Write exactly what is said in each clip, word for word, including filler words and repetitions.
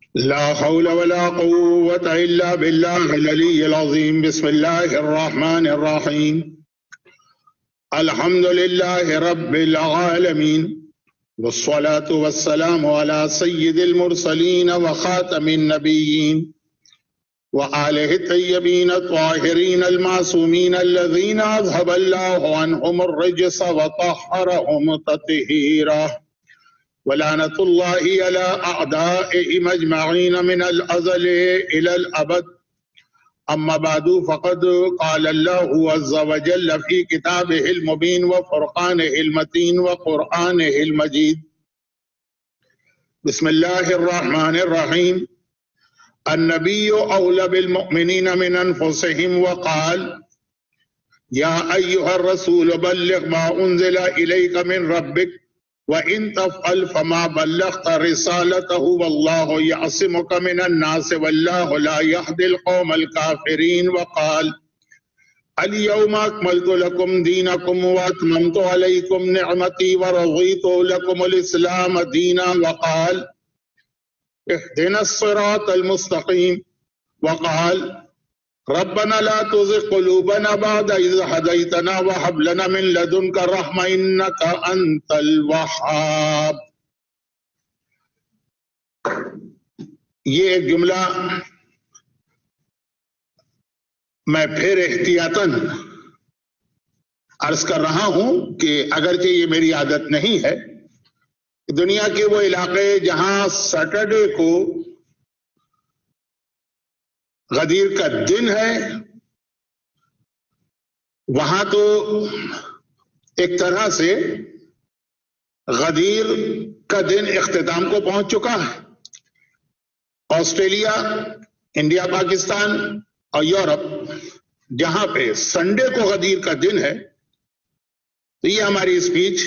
لا حول ولا قوة إلا بالله العلي العظيم. بسم الله الرحمن الرحيم. الحمد لله رب العالمين، والصلاة والسلام على سيد المرسلين وخاتم النبيين وآله الطيبين الطاهرين المعصومين الذين أذهب الله عنهم الرجس وطهرهم تطهيرا، ولعنة الله على أعدائهم أجمعين من الأزل إلى الأبد. أما بعد، فقد قال الله عز وجل في كتابه المبين وفرقانه المتين وقرآنه المجيد: بسم الله الرحمن الرحيم. النبي أولى بالمؤمنين من أنفسهم، وقال: يا أيها الرسول بلغ ما أنزل إليك من ربك وإن تفعل فما بلغت رسالته والله يعصمك من الناس والله لا يهدي القوم الكافرين. وقال: اليوم أكملت لكم دينكم وأتممت عليكم نعمتي ورضيت لكم الإسلام دينا. وقال: اهدنا الصراط المستقيم. وقال: ربنا لا تزغ قلوبنا بعد إذ هديتنا وهب لنا من لدنك رحمة إنك أنت الوهاب. یہ ایک جملہ میں پھر احتیاطاً عرض کر رہا ہوں کہ اگرچہ یہ میری عادت نہیں ہے، دنیا کے وہ علاقے جہاں سیٹرڈے کو غدیر کا دن ہے، وہاں تو ایک طرح سے غدیر کا دن اختتام کو پہنچ چکا ہے۔ آسٹریلیا، انڈیا، پاکستان اور یورپ جہاں پہ سنڈے کو غدیر کا دن ہے، تو یہ ہماری اسپیچ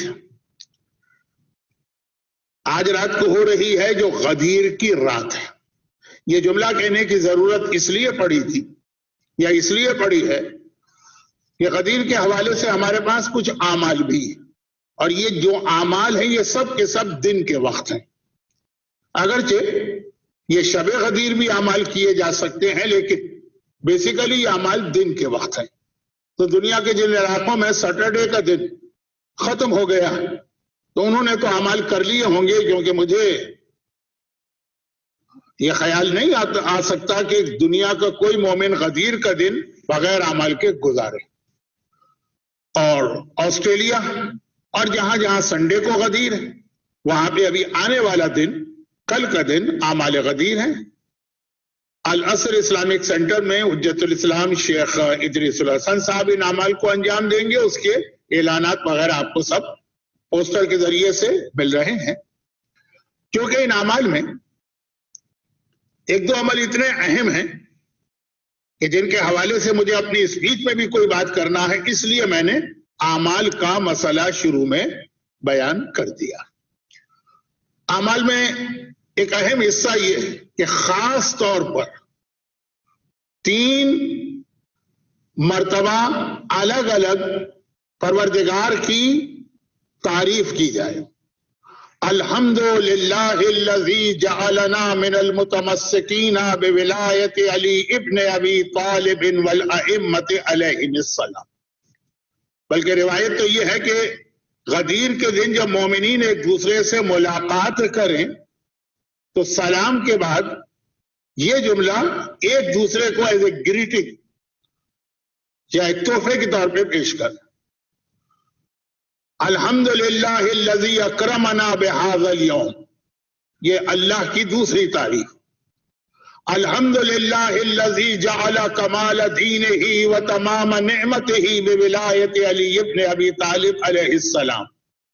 آج رات کو ہو رہی ہے جو غدیر کی رات ہے۔ یہ جملہ کہنے کی ضرورت اس لیے پڑی تھی یا اس لیے پڑی ہے کہ غدیر کے حوالے سے ہمارے پاس کچھ اعمال بھی ہیں، اور یہ جو اعمال ہیں یہ سب کے سب دن کے وقت ہیں۔ اگرچہ یہ شب غدیر بھی اعمال کیے جا سکتے ہیں، لیکن بیسیکلی یہ اعمال دن کے وقت ہیں۔ تو دنیا کے جن علاقوں میں سیٹرڈے کا دن ختم ہو گیا تو انہوں نے تو اعمال کر لیے ہوں گے، کیونکہ مجھے یہ خیال نہیں آ سکتا کہ دنیا کا کوئی مومن غدیر کا دن بغیر اعمال کے گزارے۔ اور آسٹریلیا اور جہاں جہاں سنڈے کو غدیر ہے، وہاں پہ ابھی آنے والا دن، کل کا دن، اعمال غدیر ہیں۔ العصر اسلامک سینٹر میں حجت الاسلام شیخ ادریس الحسن صاحب ان اعمال کو انجام دیں گے۔ اس کے اعلانات وغیرہ آپ کو سب پوسٹر کے ذریعے سے مل رہے ہیں، کیونکہ ان اعمال میں ایک دو عمل اتنے اہم ہیں کہ جن کے حوالے سے مجھے اپنی اسپیچ میں بھی کوئی بات کرنا ہے، اس لیے میں نے اعمال کا مسئلہ شروع میں بیان کر دیا۔ اعمال میں ایک اہم حصہ یہ ہے کہ خاص طور پر تین مرتبہ الگ الگ پروردگار کی تعریف کی جائے۔ الحمد للہ الذی جعلنا من المتمسکین بولایت علی ابن ابی طالب والائمۃ علیہم السلام۔ بلکہ روایت تو یہ ہے کہ غدیر کے دن جب مومنین ایک دوسرے سے ملاقات کریں تو سلام کے بعد یہ جملہ ایک دوسرے کو ایز اے گریٹنگ یا ایک تحفے کے طور پہ پیش کریں۔ الحمدللہ الذی اکرمنا بہذا اليوم، یہ اللہ کی دوسری تعریف۔ الحمدللہ الذی جعل کمال دینہ و تمام نعمتہ بولایت علی ابن ابی طالب علیہ السلام۔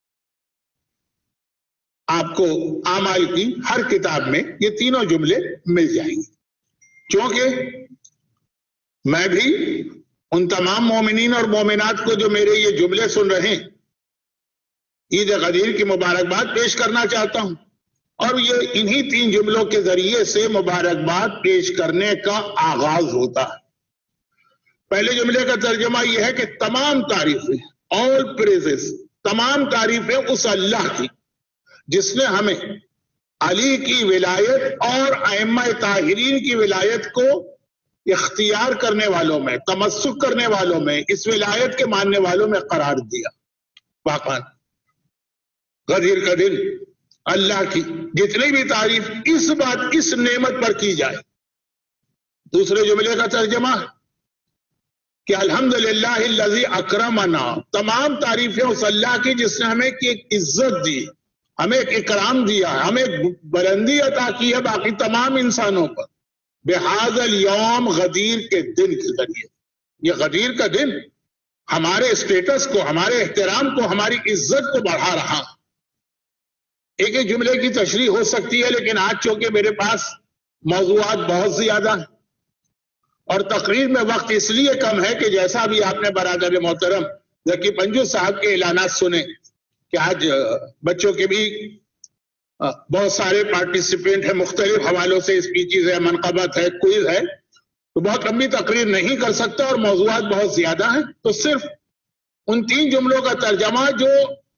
آپ کو اعمال کی ہر کتاب میں یہ تینوں جملے مل جائیں گے، کیونکہ میں بھی ان تمام مومنین اور مومنات کو جو میرے یہ جملے سن رہے ہیں عید غدیر کی مبارکباد پیش کرنا چاہتا ہوں، اور یہ انہی تین جملوں کے ذریعے سے مبارکباد پیش کرنے کا آغاز ہوتا ہے۔ پہلے جملے کا ترجمہ یہ ہے کہ تمام تعریفیں، all praises، تمام تعریفیں اس اللہ کی جس نے ہمیں علی کی ولایت اور ائمہ طاہرین کی ولایت کو اختیار کرنے والوں میں، تمسک کرنے والوں میں، اس ولایت کے ماننے والوں میں قرار دیا۔ واقعاً غدیر کا دن اللہ کی جتنی بھی تعریف اس بات اس نعمت پر کی جائے۔ دوسرے جملے کا ترجمہ کہ الحمدللہ الذی اکرمنا، تمام تعریفیں اس اللہ کی جس نے ہمیں ایک عزت دی، ہمیں ایک اکرام دیا، ہمیں ایک بلندی عطا کی ہے باقی تمام انسانوں پر، بہذا الیوم، غدیر کے دن کے ذریعے۔ یہ غدیر کا دن ہمارے اسٹیٹس کو، ہمارے احترام کو، ہماری عزت کو بڑھا رہا۔ ایک ایک جملے کی تشریح ہو سکتی ہے، لیکن آج چونکہ میرے پاس موضوعات بہت زیادہ ہیں اور تقریر میں وقت اس لیے کم ہے کہ جیسا بھی آپ نے برادر محترم ذکی پنجو صاحب کے اعلانات سنے کہ آج بچوں کے بھی بہت سارے پارٹیسپینٹ ہیں، مختلف حوالوں سے اسپیچز ہے، منقبت ہے، کوئز ہے، تو بہت لمبی تقریر نہیں کر سکتا اور موضوعات بہت زیادہ ہیں، تو صرف ان تین جملوں کا ترجمہ جو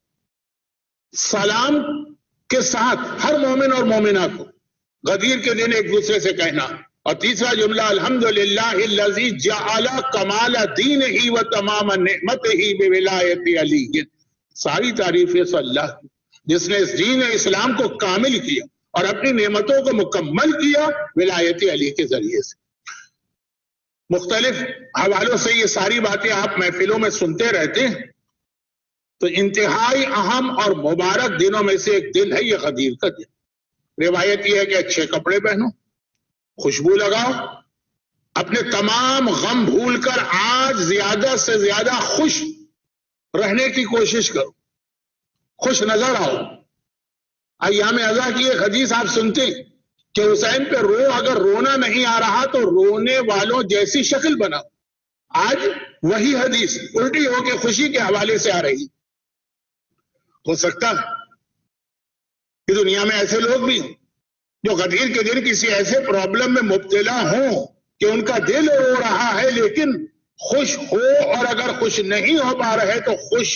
سلام کے ساتھ ہر مومن اور مومنہ کو غدیر کے دن ایک دوسرے سے کہنا، اور تیسرا جملہ الحمدللہ الذی جعل کمال دینہ و تمام نعمتہ بولایت علی، ساری تعریف اس اللہ کی جس نے اس دین اسلام کو کامل کیا اور اپنی نعمتوں کو مکمل کیا ولایت علی کے ذریعے سے۔ مختلف حوالوں سے یہ ساری باتیں آپ محفلوں میں سنتے رہتے ہیں، تو انتہائی اہم اور مبارک دنوں میں سے ایک دن ہے یہ غدیر کا دن۔ روایت یہ ہے کہ اچھے کپڑے پہنو، خوشبو لگاؤ، اپنے تمام غم بھول کر آج زیادہ سے زیادہ خوش رہنے کی کوشش کرو، خوش نظر آؤ۔ ایام ازا کی ایک حدیث آپ سنتے ہیں کہ حسین پہ رو، اگر رونا نہیں آ رہا تو رونے والوں جیسی شکل بناؤ۔ آج وہی حدیث الٹی ہو کے خوشی کے حوالے سے آ رہی۔ ہو سکتا ہے کہ دنیا میں ایسے لوگ بھی جو غدیر کے دن کسی ایسے پرابلم میں مبتلا ہوں کہ ان کا دل رو رہا ہے لیکن خوش ہو، اور اگر خوش نہیں ہو پا رہے تو خوش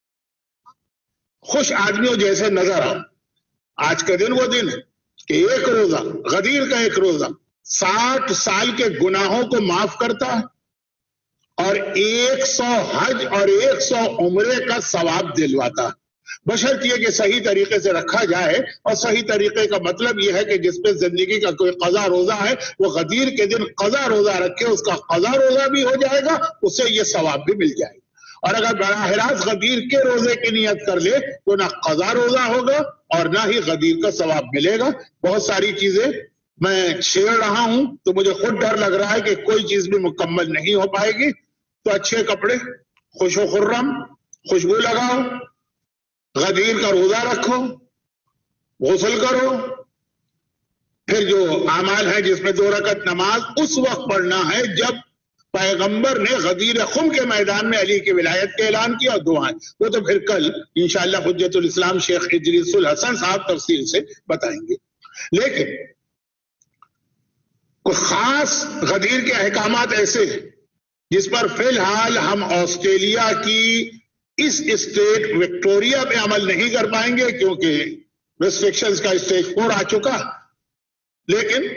خوش آدمیوں جیسے نظر آؤ۔ آج کا دن وہ دن ہے کہ ایک روزہ، غدیر کا ایک روزہ ساٹھ سال کے گناہوں کو معاف کرتا ہے اور ایک سو حج اور ایک سو عمرے کا ثواب دلواتا ہے، بشرط یہ کہ صحیح طریقے سے رکھا جائے۔ اور صحیح طریقے کا مطلب یہ ہے کہ جس پہ زندگی کا کوئی قضا روزہ ہے وہ غدیر کے دن قضا روزہ رکھے، اس کا قضا روزہ بھی ہو جائے گا، اسے یہ ثواب بھی مل جائے گا۔ اور اگر براہ راست غدیر کے روزے کی نیت کر لے تو نہ قضا روزہ ہوگا اور نہ ہی غدیر کا ثواب ملے گا۔ بہت ساری چیزیں میں چھیڑ رہا ہوں تو مجھے خود ڈر لگ رہا ہے کہ کوئی چیز بھی مکمل نہیں ہو پائے گی، تو اچھے کپڑے، خوش و خرم، خوشبو لگاؤ، غدیر کا روزہ رکھو، غسل کرو، پھر جو اعمال ہیں جس میں دو رکعت نماز اس وقت پڑھنا ہے جب پیغمبر نے غدیر خم کے میدان میں علی کی ولایت کا اعلان کیا، دعائیں وہ تو پھر کل انشاءاللہ حجت الاسلام شیخ ادریس الحسن صاحب تفصیل سے بتائیں گے۔ لیکن کوئی خاص غدیر کے احکامات ایسے ہیں جس پر فی الحال ہم آسٹریلیا کی اس اسٹیٹ وکٹوریا پہ عمل نہیں کر پائیں گے کیونکہ ریسٹرکشنز کا اسٹیج فور آ چکا، لیکن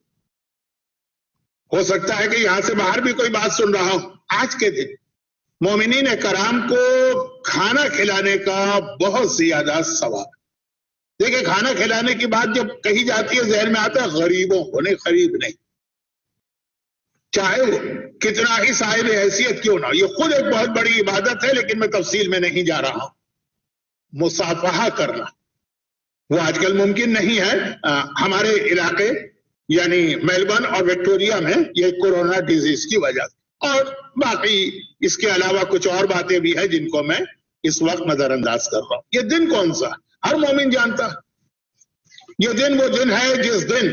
ہو سکتا ہے کہ یہاں سے باہر بھی کوئی بات سن رہا ہوں۔ آج کے دن مومنین کرام کو کھانا کھلانے کا بہت زیادہ ثواب۔ دیکھیں، کھانا کھلانے کی بات جب کہی جاتی ہے ذہن میں آتا ہے غریبوں کو، نہیں، غریب نہیں، چاہے وہ کتنا ہی صاحب حیثیت کیوں نہ ہو۔ یہ خود ایک بہت بڑی عبادت ہے، لیکن میں تفصیل میں نہیں جا رہا ہوں۔ مصافحہ کرنا وہ آج کل ممکن نہیں ہے ہمارے علاقے یعنی میلبرن اور وکٹوریا میں، یہ کورونا ڈیزیز کی وجہ سے، اور باقی اس کے علاوہ کچھ اور باتیں بھی ہیں جن کو میں اس وقت نظر انداز کر رہا ہوں۔ یہ دن کون سا؟ ہر مومن جانتا ہے یہ دن وہ دن ہے جس دن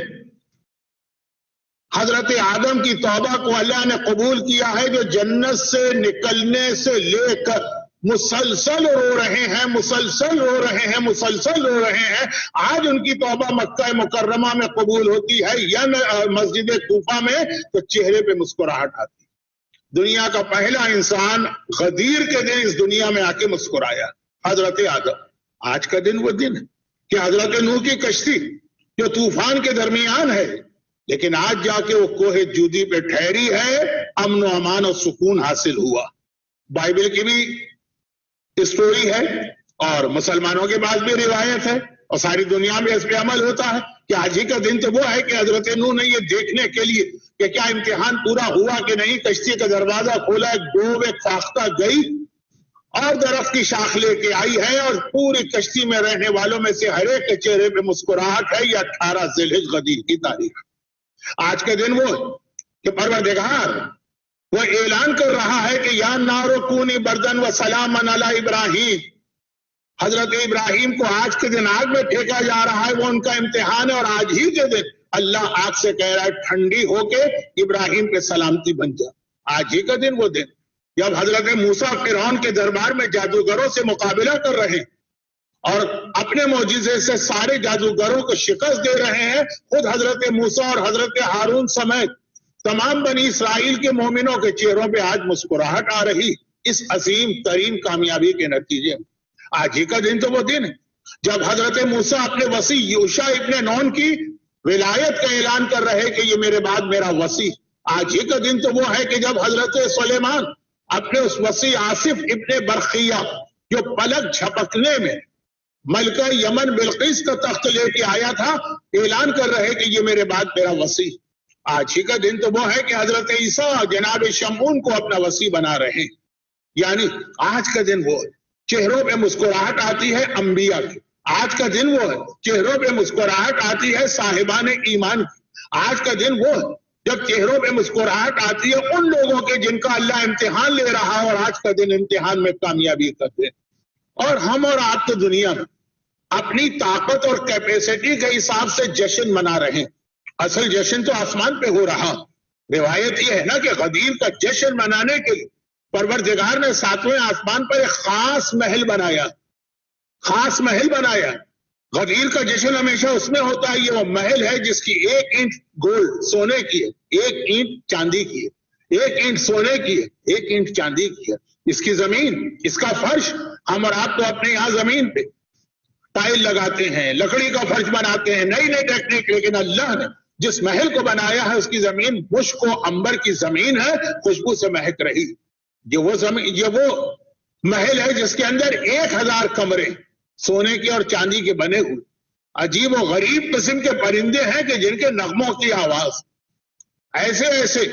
حضرت آدم کی توبہ کو اللہ نے قبول کیا ہے، جو جنت سے نکلنے سے لے کر مسلسل رو رہے ہیں، مسلسل رو رہے ہیں، مسلسل رو رہے ہیں۔ آج ان کی توبہ مکہ مکرمہ میں قبول ہوتی ہے یا مسجد کوفہ میں تو چہرے پہ مسکراہٹ آتی ہے۔ دنیا کا پہلا انسان غدیر کے دن اس دنیا میں آ کے مسکرایا، حضرت آدم۔ آج کا دن وہ دن ہے کہ حضرت نوح کی کشتی جو طوفان کے درمیان ہے، لیکن آج جا کے وہ کوہ جودی پہ ٹھہری ہے، امن و امان اور سکون حاصل ہوا۔ بائبل کی بھی اسٹوری ہے اور مسلمانوں کے پاس بھی روایت ہے اور ساری دنیا میں اس پہ عمل ہوتا ہے کہ آج ہی کا دن تو وہ ہے کہ حضرت نوح نے یہ دیکھنے کے لیے کہ کیا امتحان پورا ہوا کہ نہیں، کشتی کا دروازہ کھولا، ایک ڈوب ایک فاختہ گئی اور درخت کی شاخ لے کے آئی ہے اور پوری کشتی میں رہنے والوں میں سے ہر ایک کے چہرے پہ مسکراہٹ ہے۔ یہ اٹھارہ ذی الحجہ غدیر کی تاریخ۔ آج کے دن وہ کہ پروردگار وہ اعلان کر رہا ہے کہ یا نارو کونی بردن و سلام علی ابراہیم، حضرت ابراہیم کو آج کے دن آگ میں پھینکا جا رہا ہے، وہ ان کا امتحان ہے، اور آج ہی کے دن اللہ آگ سے کہہ رہا ہے ٹھنڈی ہو کے ابراہیم پہ سلامتی بن جا۔ آج ہی کا دن وہ دن جب حضرت موسیٰ فرعون کے دربار میں جادوگروں سے مقابلہ کر رہے ہیں اور اپنے معجزے سے سارے جادوگروں کو شکست دے رہے ہیں، خود حضرت موسیٰ اور حضرت ہارون سمیت تمام بنی اسرائیل کے مومنوں کے چہروں پہ آج مسکراہٹ آ رہی اس عظیم ترین کامیابی کے نتیجے میں۔ آج ہی کا دن تو وہ دن ہے جب حضرت موسیٰ اپنے وصی یوشع ابن نون کی ولایت کا اعلان کر رہے کہ یہ میرے بعد میرا وصی۔ آج ہی کا دن تو وہ ہے کہ جب حضرت سلیمان اپنے اس وصی آصف ابن برخیہ جو پلک جھپکنے میں ملکہ یمن بلقیس کا تخت لے کے آیا تھا، اعلان کر رہے کہ یہ میرے بعد میرا وصی۔ آج ہی کا دن تو وہ ہے کہ حضرت عیسیٰ جناب شمعون کو اپنا وصی بنا رہے ہیں۔ یعنی آج کا دن وہ ہے چہروں پہ مسکراہٹ آتی ہے انبیاء کی۔ آج کا دن وہ ہے چہروں پہ مسکراہٹ آتی ہے صاحبان ایمان کی۔ آج کا دن وہ ہے جب چہروں پہ مسکراہٹ آتی ہے ان لوگوں کے جن کا اللہ امتحان لے رہا ہے، اور آج کا دن امتحان میں کامیابی کا دن۔ اور ہم اور آپ تو دنیا میں اپنی طاقت اور کیپیسٹی کے حساب سے جشن منا رہے ہیں، اصل جشن تو آسمان پہ ہو رہا۔ روایت یہ ہے نا کہ غدیر کا جشن منانے کے لیے پروردگار نے ساتویں آسمان پر ایک خاص محل بنایا، خاص محل بنایا۔ غدیر کا جشن ہمیشہ اس میں ہوتا ہے، یہ وہ محل ہے جس کی ایک اینٹ گولڈ سونے کی ہے، ایک اینٹ چاندی کی ہے، ایک اینٹ سونے کی ہے، ایک اینٹ چاندی کی ہے۔ اس کی زمین، اس کا فرش، ہم اور آپ تو اپنے یہاں زمین پہ ٹائل لگاتے ہیں، لکڑی کا فرش بناتے ہیں، نئی نئی ٹیکنیک، لیکن اللہ نے جس محل کو بنایا ہے اس کی زمین مشک و عنبر کی زمین ہے، خوشبو سے مہک رہی۔ یہ وہ زمین، یہ وہ محل ہے جس کے اندر ایک ہزار کمرے سونے کے اور چاندی کے بنے ہوئے، عجیب و غریب قسم کے پرندے ہیں کہ جن کے نغموں کی آواز، ایسے ایسے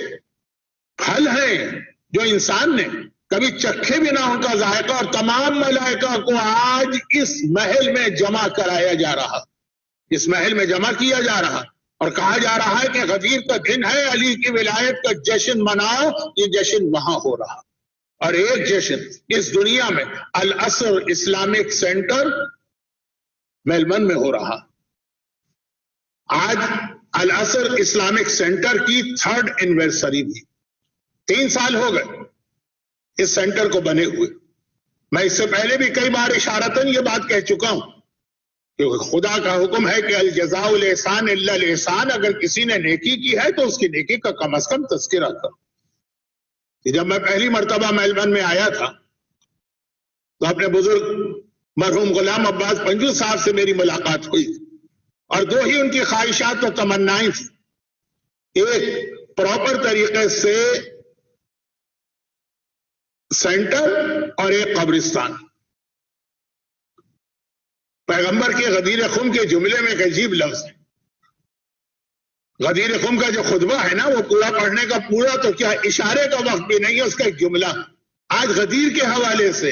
پھل ہیں جو انسان نے کبھی چکھے بھی نہ ان کا ذائقہ، اور تمام ملائکہ کو آج اس محل میں جمع کرایا جا رہا، اس محل میں جمع کیا جا رہا، اور کہا جا رہا ہے کہ غدیر کا دن ہے، علی کی ولایت کا جشن مناؤ۔ یہ جشن وہاں ہو رہا، اور ایک جشن اس دنیا میں العصر اسلامک سینٹر میلبرن میں ہو رہا۔ آج العصر اسلامک سینٹر کی تھرڈ اینیورسری بھی، تین سال ہو گئے اس سینٹر کو بنے ہوئے۔ میں اس سے پہلے بھی کئی بار اشارتاً یہ بات کہہ چکا ہوں کہ خدا کا حکم ہے کہ الجزاء الاحسان الا الاحسان، اگر کسی نے نیکی کی ہے تو اس کی نیکی کا کم از کم تذکرہ کرو۔ کہ جب میں پہلی مرتبہ میلبرن میں آیا تھا تو اپنے بزرگ مرحوم غلام عباس پنجو صاحب سے میری ملاقات ہوئی، اور دو ہی ان کی خواہشات و تمنائیں تھیں، ایک پراپر طریقے سے سینٹر اور ایک قبرستان۔ پیغمبر کے غدیر خم کے جملے میں ایک عجیب لفظ ہے، غدیر خم کا جو خطبہ ہے نا وہ پورا پڑھنے کا پورا تو کیا اشارے کا وقت بھی نہیں ہے، اس کا ایک جملہ آج غدیر کے حوالے سے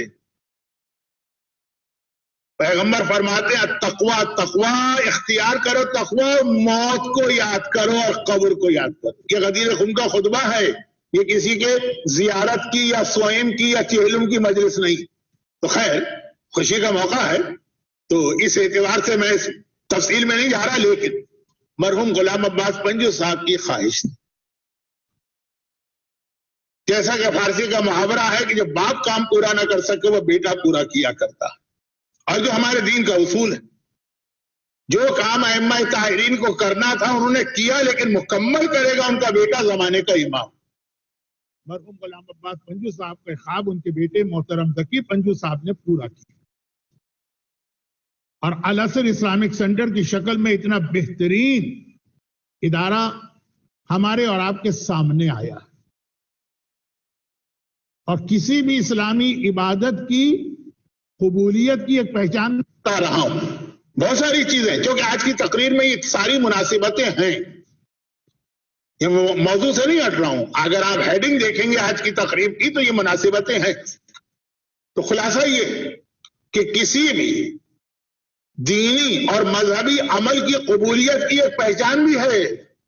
پیغمبر فرماتے ہیں تقوی تقوی اختیار کرو، تقوی موت کو یاد کرو اور قبر کو یاد کرو۔ یہ غدیر خم کا خطبہ ہے، یہ کسی کے زیارت کی یا سوئم کی یا چہلم کی مجلس نہیں۔ تو خیر خوشی کا موقع ہے تو اس اعتبار سے میں اس تفصیل میں نہیں جا رہا، لیکن مرحوم غلام عباس پنجو صاحب کی خواہش تھی، جیسا کہ فارسی کا محاورہ ہے کہ جب باپ کام پورا نہ کر سکے وہ بیٹا پورا کیا کرتا، اور جو ہمارے دین کا اصول ہے، جو کام ائمہ طاہرین کو کرنا تھا انہوں نے کیا، لیکن مکمل کرے گا ان کا بیٹا زمانے کا امام۔ مرحوم غلام عباس پنجو صاحب کا خواب ان کے بیٹے محترم ذکی پنجو صاحب نے پورا کیا۔ اور الاسر اسلامک سینٹر کی شکل میں اتنا بہترین ادارہ ہمارے اور آپ کے سامنے آیا، اور کسی بھی اسلامی عبادت کی قبولیت کی ایک پہچان بتا رہا ہوں. بہت ساری چیزیں جو کہ آج کی تقریر میں یہ ساری مناسبتیں ہیں، یہ موضوع سے نہیں ہٹ رہا ہوں. اگر آپ ہیڈنگ دیکھیں گے آج کی تقریر کی تو یہ مناسبتیں ہیں. تو خلاصہ یہ کہ کسی بھی دینی اور مذہبی عمل کی قبولیت کی ایک پہچان بھی ہے،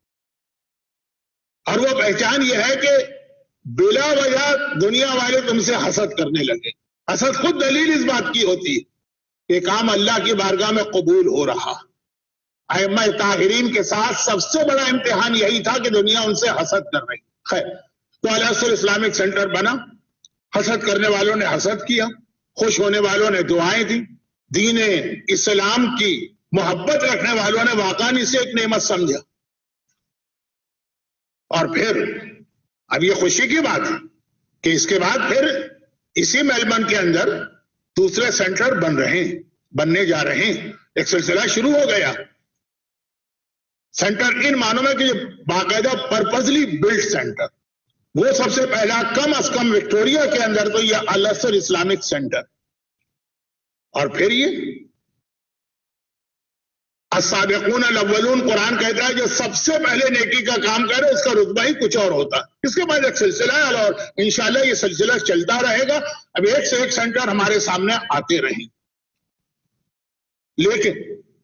اور وہ پہچان یہ ہے کہ بلا وجہ دنیا والے تم سے حسد کرنے لگے. حسد خود دلیل اس بات کی ہوتی ہے کہ کام اللہ کی بارگاہ میں قبول ہو رہا. ائمہ طاہرین کے ساتھ سب سے بڑا امتحان یہی تھا کہ دنیا ان سے حسد کر رہی. خیر، تو الاسر اسلامک سینٹر بنا، حسد کرنے والوں نے حسد کیا، خوش ہونے والوں نے دعائیں دی، دین اسلام کی محبت رکھنے والوں نے واقعاً اسے ایک نعمت سمجھا. اور پھر اب یہ خوشی کی بات ہے کہ اس کے بعد پھر اسی میلبرن کے اندر دوسرے سینٹر بن رہے ہیں، بننے جا رہے ہیں. ایک سلسلہ شروع ہو گیا. سینٹر ان معنوں میں کہ باقاعدہ پرپزلی بلڈ سینٹر، وہ سب سے پہلا کم از کم وکٹوریا کے اندر تو یہ الاسر اسلامک سینٹر. اور پھر یہ السابقون الاولون، قرآن کہتا ہے جو سب سے پہلے نیکی کا کام کرے اس کا رتبہ ہی کچھ اور ہوتا. اس کے بعد ایک سلسلہ ہے اور انشاءاللہ یہ سلسلہ چلتا رہے گا. اب ایک سے ایک سینٹر ہمارے سامنے آتے رہیں. لیکن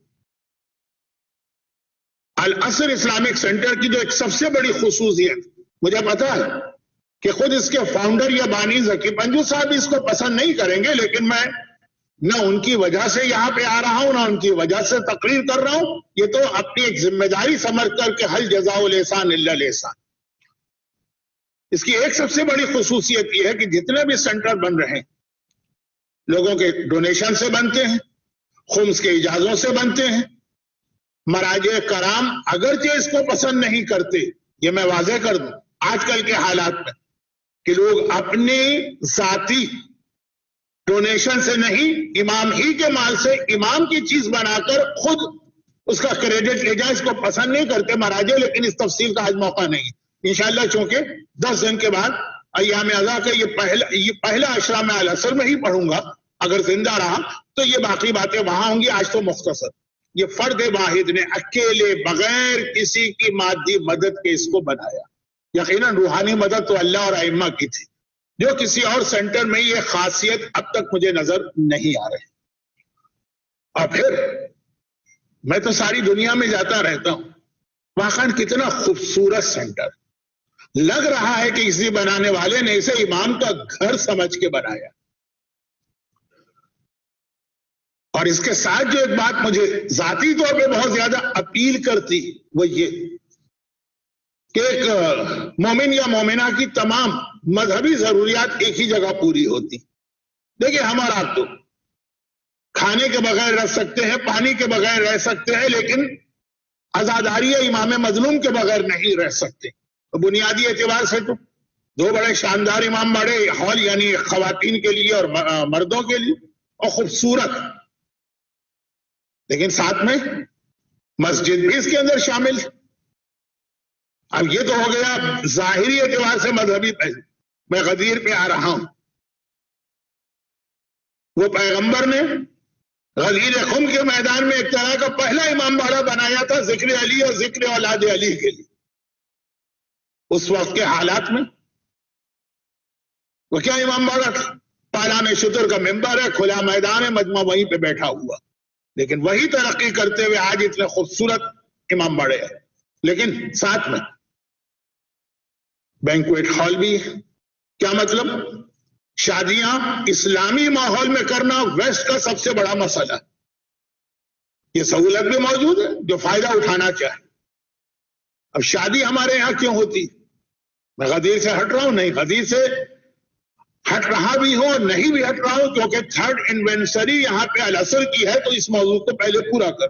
الاسر اسلامک سینٹر کی جو ایک سب سے بڑی خصوصیت مجھے پتا ہے کہ خود اس کے فاؤنڈر یا بانی ذکی پنجو صاحب اس کو پسند نہیں کریں گے، لیکن میں نہ ان کی وجہ سے یہاں پہ آ رہا ہوں نہ ان کی وجہ سے تقریر کر رہا ہوں. یہ تو اپنی ایک ذمہ داری سمجھ کر کے حل جزاء الاحسان الا الاحسان. اس کی ایک سب سے بڑی خصوصیت یہ ہے کہ جتنے بھی سینٹر بن رہے ہیں لوگوں کے ڈونیشن سے بنتے ہیں، خمس کے اجازوں سے بنتے ہیں. مراجع کرام اگرچہ اس کو پسند نہیں کرتے، یہ میں واضح کر دوں آج کل کے حالات میں کہ لوگ اپنے ذاتی ڈونیشن سے نہیں، امام ہی کے مال سے امام کی چیز بنا کر خود اس کا کریڈٹ لے جائیں، اس کو پسند نہیں کرتے مراجع. لیکن اس تفصیل کا آج موقع نہیں. انشاءاللہ چونکہ دس دن کے بعد ایام اضحیٰ کا یہ پہلا یہ پہلا عشرہ میں الاسر میں ہی پڑھوں گا. اگر زندہ رہا تو یہ باقی باتیں وہاں ہوں گی. آج تو مختصر یہ فرد واحد نے اکیلے بغیر کسی کی مادی مدد کے اس کو بنایا. یقیناً روحانی مدد تو اللہ اور ائمہ کی تھی، جو کسی اور سینٹر میں یہ خاصیت اب تک مجھے نظر نہیں آ رہی. اور پھر میں تو ساری دنیا میں جاتا رہتا ہوں، واقعاً کتنا خوبصورت سینٹر. لگ رہا ہے کہ اسی بنانے والے نے اسے امام کا گھر سمجھ کے بنایا. اور اس کے ساتھ جو ایک بات مجھے ذاتی طور پہ بہت زیادہ اپیل کرتی وہ یہ کہ ایک مومن یا مومنہ کی تمام مذہبی ضروریات ایک ہی جگہ پوری ہوتی. دیکھیں ہمارا تو کھانے کے بغیر رہ سکتے ہیں، پانی کے بغیر رہ سکتے ہیں، لیکن عزاداری امام مظلوم کے بغیر نہیں رہ سکتے. تو بنیادی اعتبار سے تو دو بڑے شاندار امام بڑے ہال، یعنی خواتین کے لیے اور مردوں کے لیے، اور خوبصورت، لیکن ساتھ میں مسجد بھی اس کے اندر شامل. اب یہ تو ہو گیا ظاہری اعتبار سے مذہبی پہلو. میں غدیر پہ آ رہا ہوں. وہ پیغمبر نے غدیر خم کے میدان میں ایک طرح کا پہلا امام باڑہ بنایا تھا ذکر علی اور ذکر اولاد علی کے لیے. اس وقت کے حالات میں وہ کیا امام باڑہ تھا؟ پالان شتر کا ممبر ہے، کھلا میدان ہے، مجمع وہیں پہ بیٹھا ہوا. لیکن وہی ترقی کرتے ہوئے آج اتنے خوبصورت امام باڑے ہیں. لیکن ساتھ میں بینکویٹ ہال بھی ہے. کیا مطلب؟ شادیاں اسلامی ماحول میں کرنا ویسٹ کا سب سے بڑا مسئلہ. یہ سہولت بھی موجود ہے جو فائدہ اٹھانا چاہے. اب شادی ہمارے یہاں کیوں ہوتی؟ میں غدیر سے ہٹ رہا ہوں نہیں، غدیر سے ہٹ رہا بھی ہوں اور نہیں بھی ہٹ رہا ہوں، کیونکہ تھرڈ انوینسری یہاں پہ الاسر کی ہے تو اس موضوع کو پہلے پورا کر.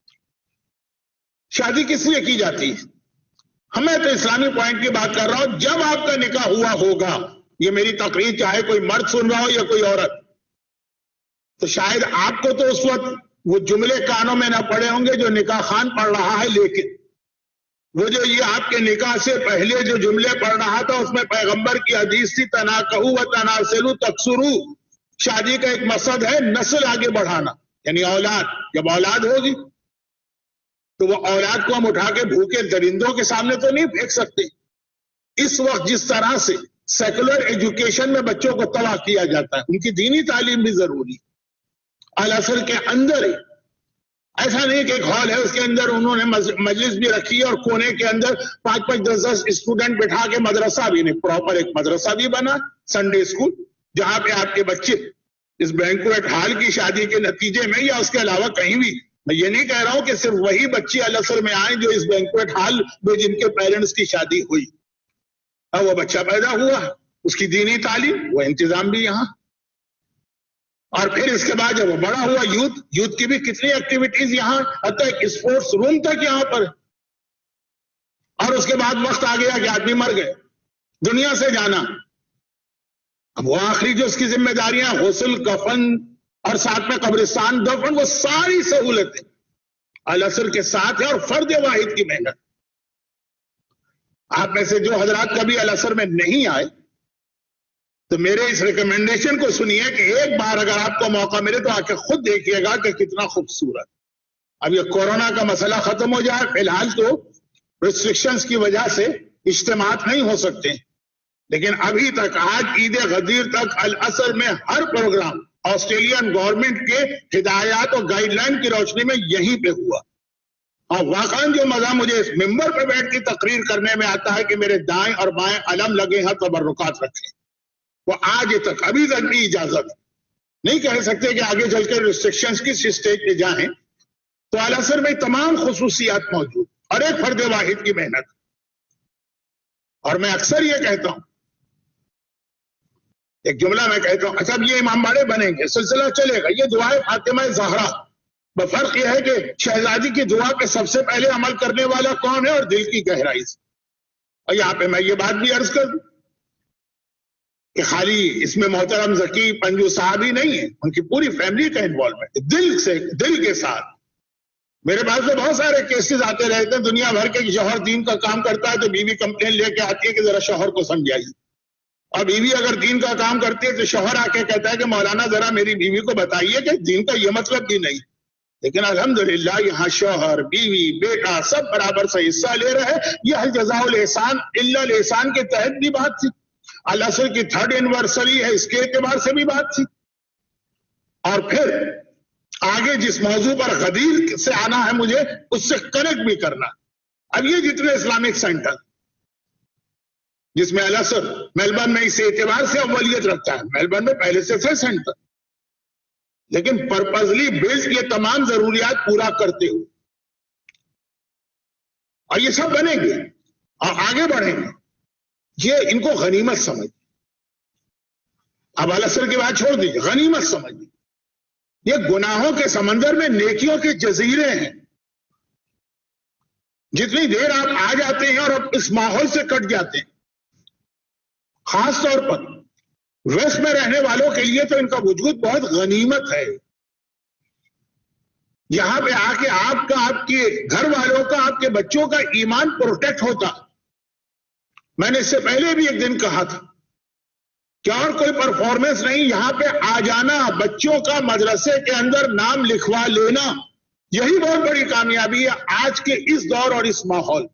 شادی کس لیے کی جاتی ہے؟ ہمیں تو اسلامی پوائنٹ کی بات کر رہا ہوں. جب آپ کا نکاح ہوا ہوگا، یہ میری تقریر چاہے کوئی مرد سن رہا ہو یا کوئی عورت، تو شاید آپ کو تو اس وقت وہ جملے کانوں میں نہ پڑے ہوں گے جو نکاح خان پڑھ رہا ہے، لیکن وہ جو یہ آپ کے نکاح سے پہلے جو جملے پڑھ رہا تھا اس میں پیغمبر کی حدیث تھی، تناکحوا وتناسلوا تکثروا، شادی کا ایک مقصد ہے نسل آگے بڑھانا، یعنی اولاد. جب اولاد ہوگی تو وہ اولاد کو ہم اٹھا کے بھوکے درندوں کے سامنے تو نہیں پھینک سکتے. اس وقت جس طرح سے سیکولر ایجوکیشن میں بچوں کو تباہ کیا جاتا ہے، ان کی دینی تعلیم بھی ضروری. العصر کے اندر ہی ایسا نہیں کہ ایک ہال ہے اس کے اندر انہوں نے مجلس بھی رکھی اور کونے کے اندر پانچ پانچ دس دس اسٹوڈنٹ بٹھا کے مدرسہ بھی نہیں، پراپر ایک مدرسہ بھی بنا، سنڈے اسکول، جہاں پہ آپ کے بچے اس بینکویٹ ہال کی شادی کے نتیجے میں یا اس کے علاوہ کہیں بھی، میں یہ نہیں کہہ رہا ہوں کہ صرف وہی بچے العصر میں آئیں جو اس بینکویٹ ہال میں جن کے پیرنٹس کی شادی ہوئی، اور وہ بچہ پیدا ہوا، اس کی دینی تعلیم وہ انتظام بھی یہاں. اور پھر اس کے بعد جب وہ بڑا ہوا، یوتھ یوتھ کی بھی کتنی ایکٹیویٹیز یہاں، حتیٰ ایک اسپورٹس روم تک یہاں پر. اور اس کے بعد وقت آ گیا کہ آدمی مر گئے، دنیا سے جانا. اب وہ آخری جو اس کی ذمہ داریاں، غسل، کفن اور ساتھ میں قبرستان دفن، وہ ساری سہولتیں العصر کے ساتھ ہے اور فرد واحد کی محنت. آپ میں سے جو حضرات کبھی العصر میں نہیں آئے تو میرے اس ریکمنڈیشن کو سنیے کہ ایک بار اگر آپ کو موقع ملے تو آ کے خود دیکھیے گا کہ کتنا خوبصورت. اب یہ کورونا کا مسئلہ ختم ہو جائے، فی الحال تو ریسٹرکشنز کی وجہ سے اجتماعات نہیں ہو سکتے، لیکن ابھی تک آج عید غدیر تک العصر میں ہر پروگرام آسٹریلین گورنمنٹ کے ہدایات اور گائیڈ لائن کی روشنی میں یہیں پہ ہوا. اور واقعاً جو مزہ مجھے اس ممبر پہ بیٹھ کے تقریر کرنے میں آتا ہے کہ میرے دائیں اور بائیں علم لگے ہیں، تبرکات رکھیں، وہ آج تک ابھی تک بھی اجازت نہیں کہہ سکتے کہ آگے چل کے ریسٹرکشنز کس اسٹیج پہ جائیں. تو العصر میں تمام خصوصیات موجود اور ایک فرد واحد کی محنت. اور میں اکثر یہ کہتا ہوں، ایک جملہ میں کہتا ہوں، اچھا اب یہ امام باڑے بنیں گے، سلسلہ چلے گا، یہ دعائے فاطمہ زہرا، بفرق یہ ہے کہ شہزادی کی دعا کے سب سے پہلے عمل کرنے والا کون ہے اور دل کی گہرائی سے. اور یہاں پہ میں یہ بات بھی عرض کر دوں کہ خالی اس میں محترم ذکی پنجو صاحب ہی نہیں ہے، ان کی پوری فیملی کا انوالومنٹ، دل سے، دل کے ساتھ. میرے پاس تو بہت سارے کیسز آتے رہتے ہیں دنیا بھر کے، شوہر دین کا کام کرتا ہے تو بیوی کمپلین لے کے آتی ہے کہ ذرا شوہر کو سمجھائیے، اور بیوی اگر دین کا کام کرتی ہے تو شوہر آ کے کہتا ہے کہ مولانا ذرا میری بیوی کو بتائیے کہ دین کا یہ مطلب بھی نہیں. لیکن الحمدللہ یہاں شوہر، بیوی، بیٹا سب برابر سے حصہ لے رہے ہیں. یہ حل جزاء الاحسان الا الاحسان کے تحت بھی بات تھی، العصر کی تھرڈ اینیورسری ہے اس کے اعتبار سے بھی بات تھی. اور پھر آگے جس موضوع پر غدیر سے آنا ہے مجھے اس سے کنیکٹ بھی کرنا. اب یہ جتنے اسلامک سینٹر جس میں العصر میلبرن میں اس اعتبار سے اولیت رکھتا ہے، میلبرن میں پہلے سے تھے سینٹر، لیکن پرپزلی بیلٹ یہ تمام ضروریات پورا کرتے ہوئے، اور یہ سب بنیں گے اور آگے بڑھیں گے. یہ ان کو غنیمت سمجھ، اب العصر کی بات چھوڑ دیجیے، غنیمت سمجھ. یہ گناہوں کے سمندر میں نیکیوں کے جزیرے ہیں. جتنی دیر آپ آ جاتے ہیں اور اب اس ماحول سے کٹ جاتے ہیں، خاص طور پر ویسٹ میں رہنے والوں کے لیے تو ان کا وجود بہت غنیمت ہے. یہاں پہ آ کے آپ کا، آپ کے گھر والوں کا، آپ کے بچوں کا ایمان پروٹیکٹ ہوتا. میں نے اس سے پہلے بھی ایک دن کہا تھا کہ اور کوئی پرفارمنس نہیں، یہاں پہ آ جانا، بچوں کا مدرسے کے اندر نام لکھوا لینا، یہی بہت بڑی کامیابی ہے آج کے اس دور اور اس ماحول.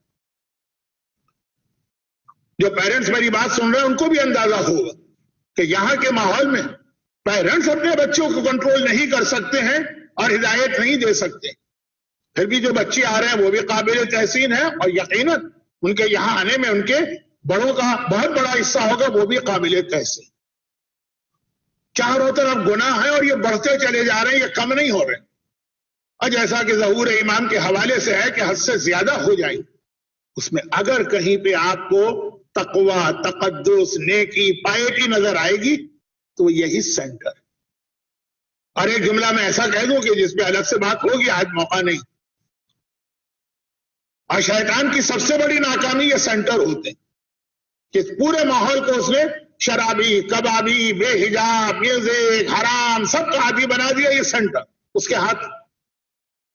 جو پیرنٹس میری بات سن رہے ہیں ان کو بھی اندازہ ہوگا کہ یہاں کے ماحول میں پیرنٹس اپنے بچوں کو کنٹرول نہیں کر سکتے ہیں اور ہدایت نہیں دے سکتے. پھر بھی جو بچے آ رہے ہیں وہ بھی قابل تحسین ہے، اور یقیناً ان کے یہاں آنے میں ان کے بڑوں کا بہت بڑا حصہ ہوگا، وہ بھی قابل تحسین. چاروں طرف گناہ ہے اور یہ بڑھتے چلے جا رہے ہیں، یہ کم نہیں ہو رہے. اور جیسا کہ ظہور امام کے حوالے سے ہے کہ حد سے زیادہ ہو جائیں، اس میں اگر کہیں پہ آپ کو تقوی، تقدس، نیکی، پائیٹی نظر آئے گی تو یہی سینٹر. اور ایک جملہ میں ایسا کہہ دوں کہ جس پہ الگ سے بات ہوگی، آج موقع نہیں. اور شیطان کی سب سے بڑی ناکامی یہ سینٹر ہوتے ہیں کہ پورے ماحول کو اس نے شرابی، کبابی، بے حجاب، میوزک، حرام سب کا عادی بنا دیا. یہ سینٹر اس کے ہاتھ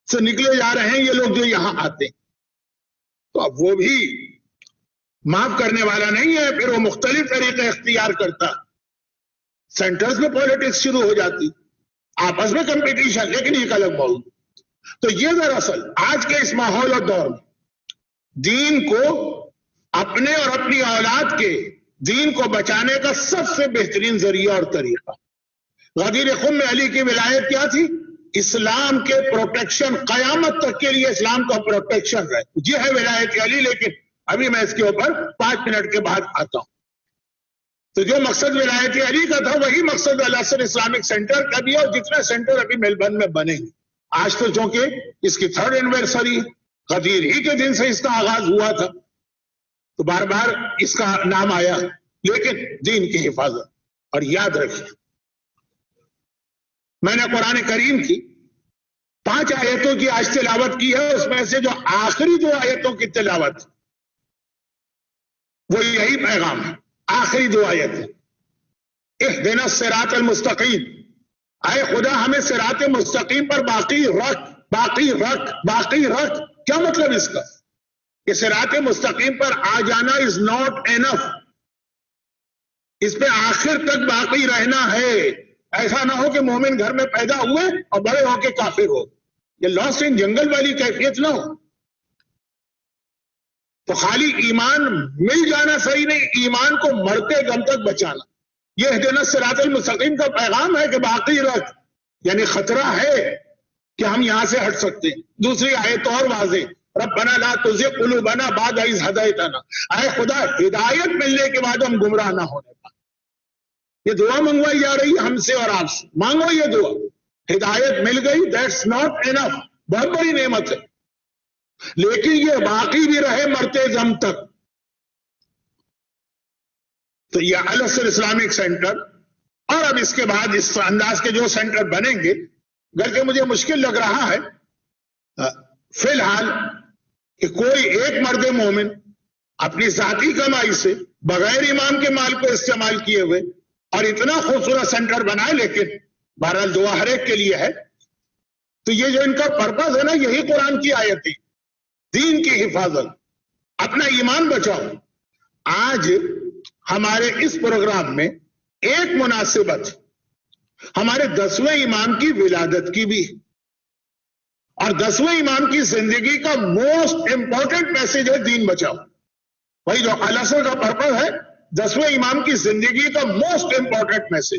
سے نکلے جا رہے ہیں یہ لوگ جو یہاں آتے ہیں. تو اب وہ بھی معاف کرنے والا نہیں ہے، پھر وہ مختلف طریقے اختیار کرتا. سینٹرز میں پولیٹکس شروع ہو جاتی، آپس میں کمپٹیشن، لیکن ایک الگ موضوع. تو یہ دراصل آج کے اس ماحول اور دور میں دین کو اپنے اور اپنی اولاد کے دین کو بچانے کا سب سے بہترین ذریعہ اور طریقہ. غدیر خم میں علی کی ولایت کیا تھی؟ اسلام کے پروٹیکشن، قیامت تک کے لیے اسلام کا پروٹیکشن رہے. یہ ہے ولایت علی، لیکن ابھی میں اس کے اوپر پانچ منٹ کے بعد آتا ہوں. تو جو مقصد ولایت علی کا تھا وہی مقصد الاسر اسلامک سینٹر کا بھی ہے، اور جتنے سینٹر ابھی میلبرن میں بنے گے. آج تو چونکہ اس کی تھرڈ اینیورسری غدیر ہی کے دن سے اس کا آغاز ہوا تھا تو بار بار اس کا نام آیا، لیکن دین کی حفاظت. اور یاد رکھیں میں نے قرآن کریم کی پانچ آیتوں کی آج تلاوت کی ہے، اس میں سے جو آخری دو آیتوں کی تلاوت وہ یہی پیغام ہے. آخری دو آیتیں، اہدنا الصراط المستقیم، اے خدا ہمیں صراط مستقیم پر باقی رکھ، باقی رکھ، باقی رکھ. کیا مطلب اس کا؟ کہ صراط مستقیم پر آ جانا از ناٹ اینف، اس پہ آخر تک باقی رہنا ہے. ایسا نہ ہو کہ مومن گھر میں پیدا ہوئے اور بڑے ہو کے کافر ہو، یہ لاسٹ ان جنگل والی کیفیت نہ ہو. تو خالی ایمان مل جانا صحیح نہیں، ایمان کو مرتے دم تک بچانا. یہ اہدنا الصراط المستقیم کا پیغام ہے کہ باقی رکھ، یعنی خطرہ ہے کہ ہم یہاں سے ہٹ سکتے ہیں. دوسری آیت اور واضح، ربنا لا تزغ قلوبنا بعد اذ ہدیتنا، اے خدا ہدایت ملنے کے بعد ہم گمراہ نہ ہونے پائیں. یہ دعا منگوائی جا رہی ہے ہم سے اور آپ سے، مانگو یہ دعا. ہدایت مل گئی، دیٹس ناٹ انف، بہت بڑی نعمت ہے، لیکن یہ باقی بھی رہے مرتے دم تک. تو یہ الاسر اسلامک سینٹر، اور اب اس کے بعد اس انداز کے جو سینٹر بنیں گے، گرچہ مجھے مشکل لگ رہا ہے فی الحال کہ کوئی ایک مرد مومن اپنی ذاتی کمائی سے بغیر امام کے مال کو استعمال کیے ہوئے اور اتنا خوبصورت سینٹر بنائے، لیکن بہرحال دعا ہر ایک کے لیے ہے. تو یہ جو ان کا پرپس ہے نا، یہی قرآن کی آیتیں، دین کی حفاظت، اپنا ایمان بچاؤ. آج ہمارے اس پروگرام میں ایک مناسبت ہمارے دسویں امام کی ولادت کی بھی، اور دسویں امام کی زندگی کا موسٹ امپورٹنٹ میسج ہے دین بچاؤ. وہی جو الاسر کا پرپس ہے، دسویں امام کی زندگی کا موسٹ امپورٹنٹ میسج.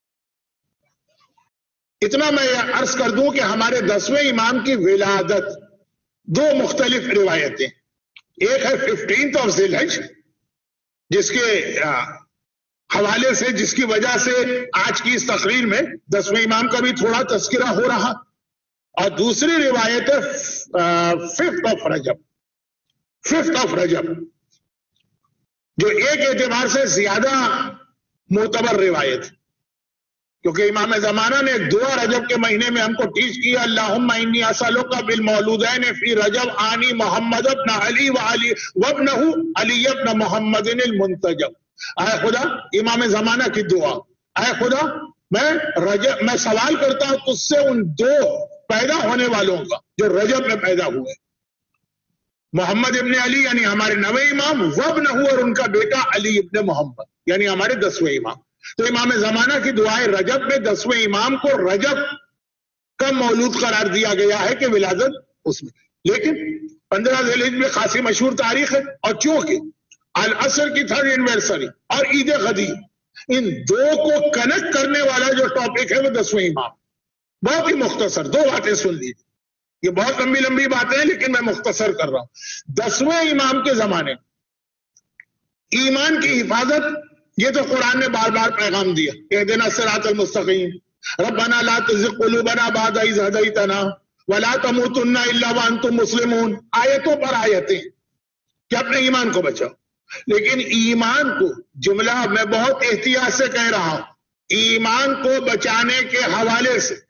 اتنا میں عرض کر دوں کہ ہمارے دسویں امام کی ولادت دو مختلف روایتیں، ایک ہے ففٹینتھ آف ذی الحج جس کے حوالے سے، جس کی وجہ سے آج کی اس تقریر میں دسویں امام کا بھی تھوڑا تذکرہ ہو رہا، اور دوسری روایت ہے fifth of Rajab, fifth of Rajab جو ایک اعتبار سے زیادہ معتبر روایت ہے، کیونکہ امام زمانہ نے ایک دعا رجب کے مہینے میں ہم کو ٹیچ کیا، اللہم انی اسألک بالمولودین فی رجب آنی محمد ابن علی وعلی وابنہ علی ابن محمد المنتجب. اے خدا، امام زمانہ کی دعا، اے خدا میں رجب میں سوال کرتا ہوں تجھ سے ان دو پیدا ہونے والوں کا جو رجب میں پیدا ہوئے، محمد ابن علی یعنی ہمارے نویں امام، وابنہ اور ان کا بیٹا علی ابن محمد یعنی ہمارے دسویں امام. تو امام زمانہ کی دعائیں رجب میں دسویں امام کو رجب کا مولود قرار دیا گیا ہے کہ ولادت اس میں. لیکن پندرہ ذی الحجہ میں خاصی مشہور تاریخ ہے، اور چونکہ العصر کی تھرڈ اینیورسری اور عید غدیر، ان دو کو کنیکٹ کرنے والا جو ٹاپک ہے وہ دسویں امام. بہت ہی مختصر دو باتیں سن لیجیے، یہ بہت لمبی لمبی باتیں ہیں لیکن میں مختصر کر رہا ہوں. دسویں امام کے زمانے ایمان کی حفاظت، یہ تو قرآن نے بار بار پیغام دیا، اہدنا الصراط المستقیم، ربنا لا تزغ قلوبنا بعد اذ ہدیتنا ولا تموتن الا وانتم مسلمون. آیتوں پر آیتیں کہ اپنے ایمان کو بچاؤ. لیکن ایمان کو، جملہ میں بہت احتیاط سے کہہ رہا ہوں، ایمان کو بچانے کے حوالے سے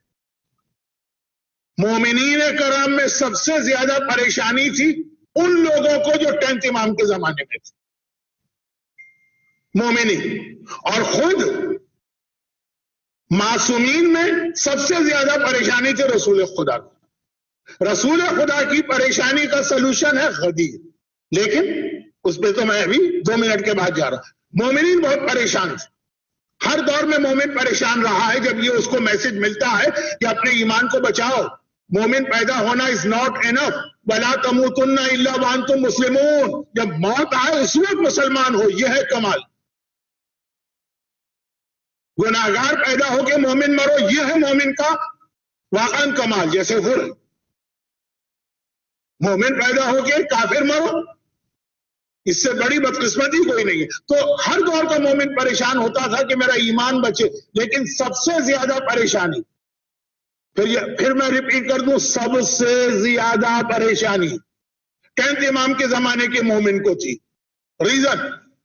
مومنین کرام میں سب سے زیادہ پریشانی تھی ان لوگوں کو جو ٹینتھ امام کے زمانے میں تھے، مومنین. اور خود معصومین میں سب سے زیادہ پریشانی تھی رسول خدا کو. رسول خدا کی پریشانی کا سلوشن ہے غدیر، لیکن اس پہ تو میں ابھی دو منٹ کے بعد جا رہا ہوں۔ مومنین بہت پریشان تھے، ہر دور میں مومن پریشان رہا ہے جب یہ اس کو میسج ملتا ہے کہ اپنے ایمان کو بچاؤ، مومن پیدا ہونا از ناٹ انف، وَلَا تَمُوتُنَّ إِلَّا وَأَنْتُمْ مُسْلِمُونَ، جب موت آئے اس وقت مسلمان ہو، یہ ہے کمال۔ گناہگار پیدا ہو کے مومن مرو، یہ ہے مومن کا واقعاً کمال۔ جیسے غر مومن پیدا ہو کے کافر مرو، اس سے بڑی بدقسمتی کوئی نہیں ہے۔ تو ہر دور کا مومن پریشان ہوتا تھا کہ میرا ایمان بچے، لیکن سب سے زیادہ پریشانی، پھر یہ پھر میں ریپیٹ کر دوں، سب سے زیادہ پریشانی ٹینتھ امام کے زمانے کے مومن کو تھی۔ ریزن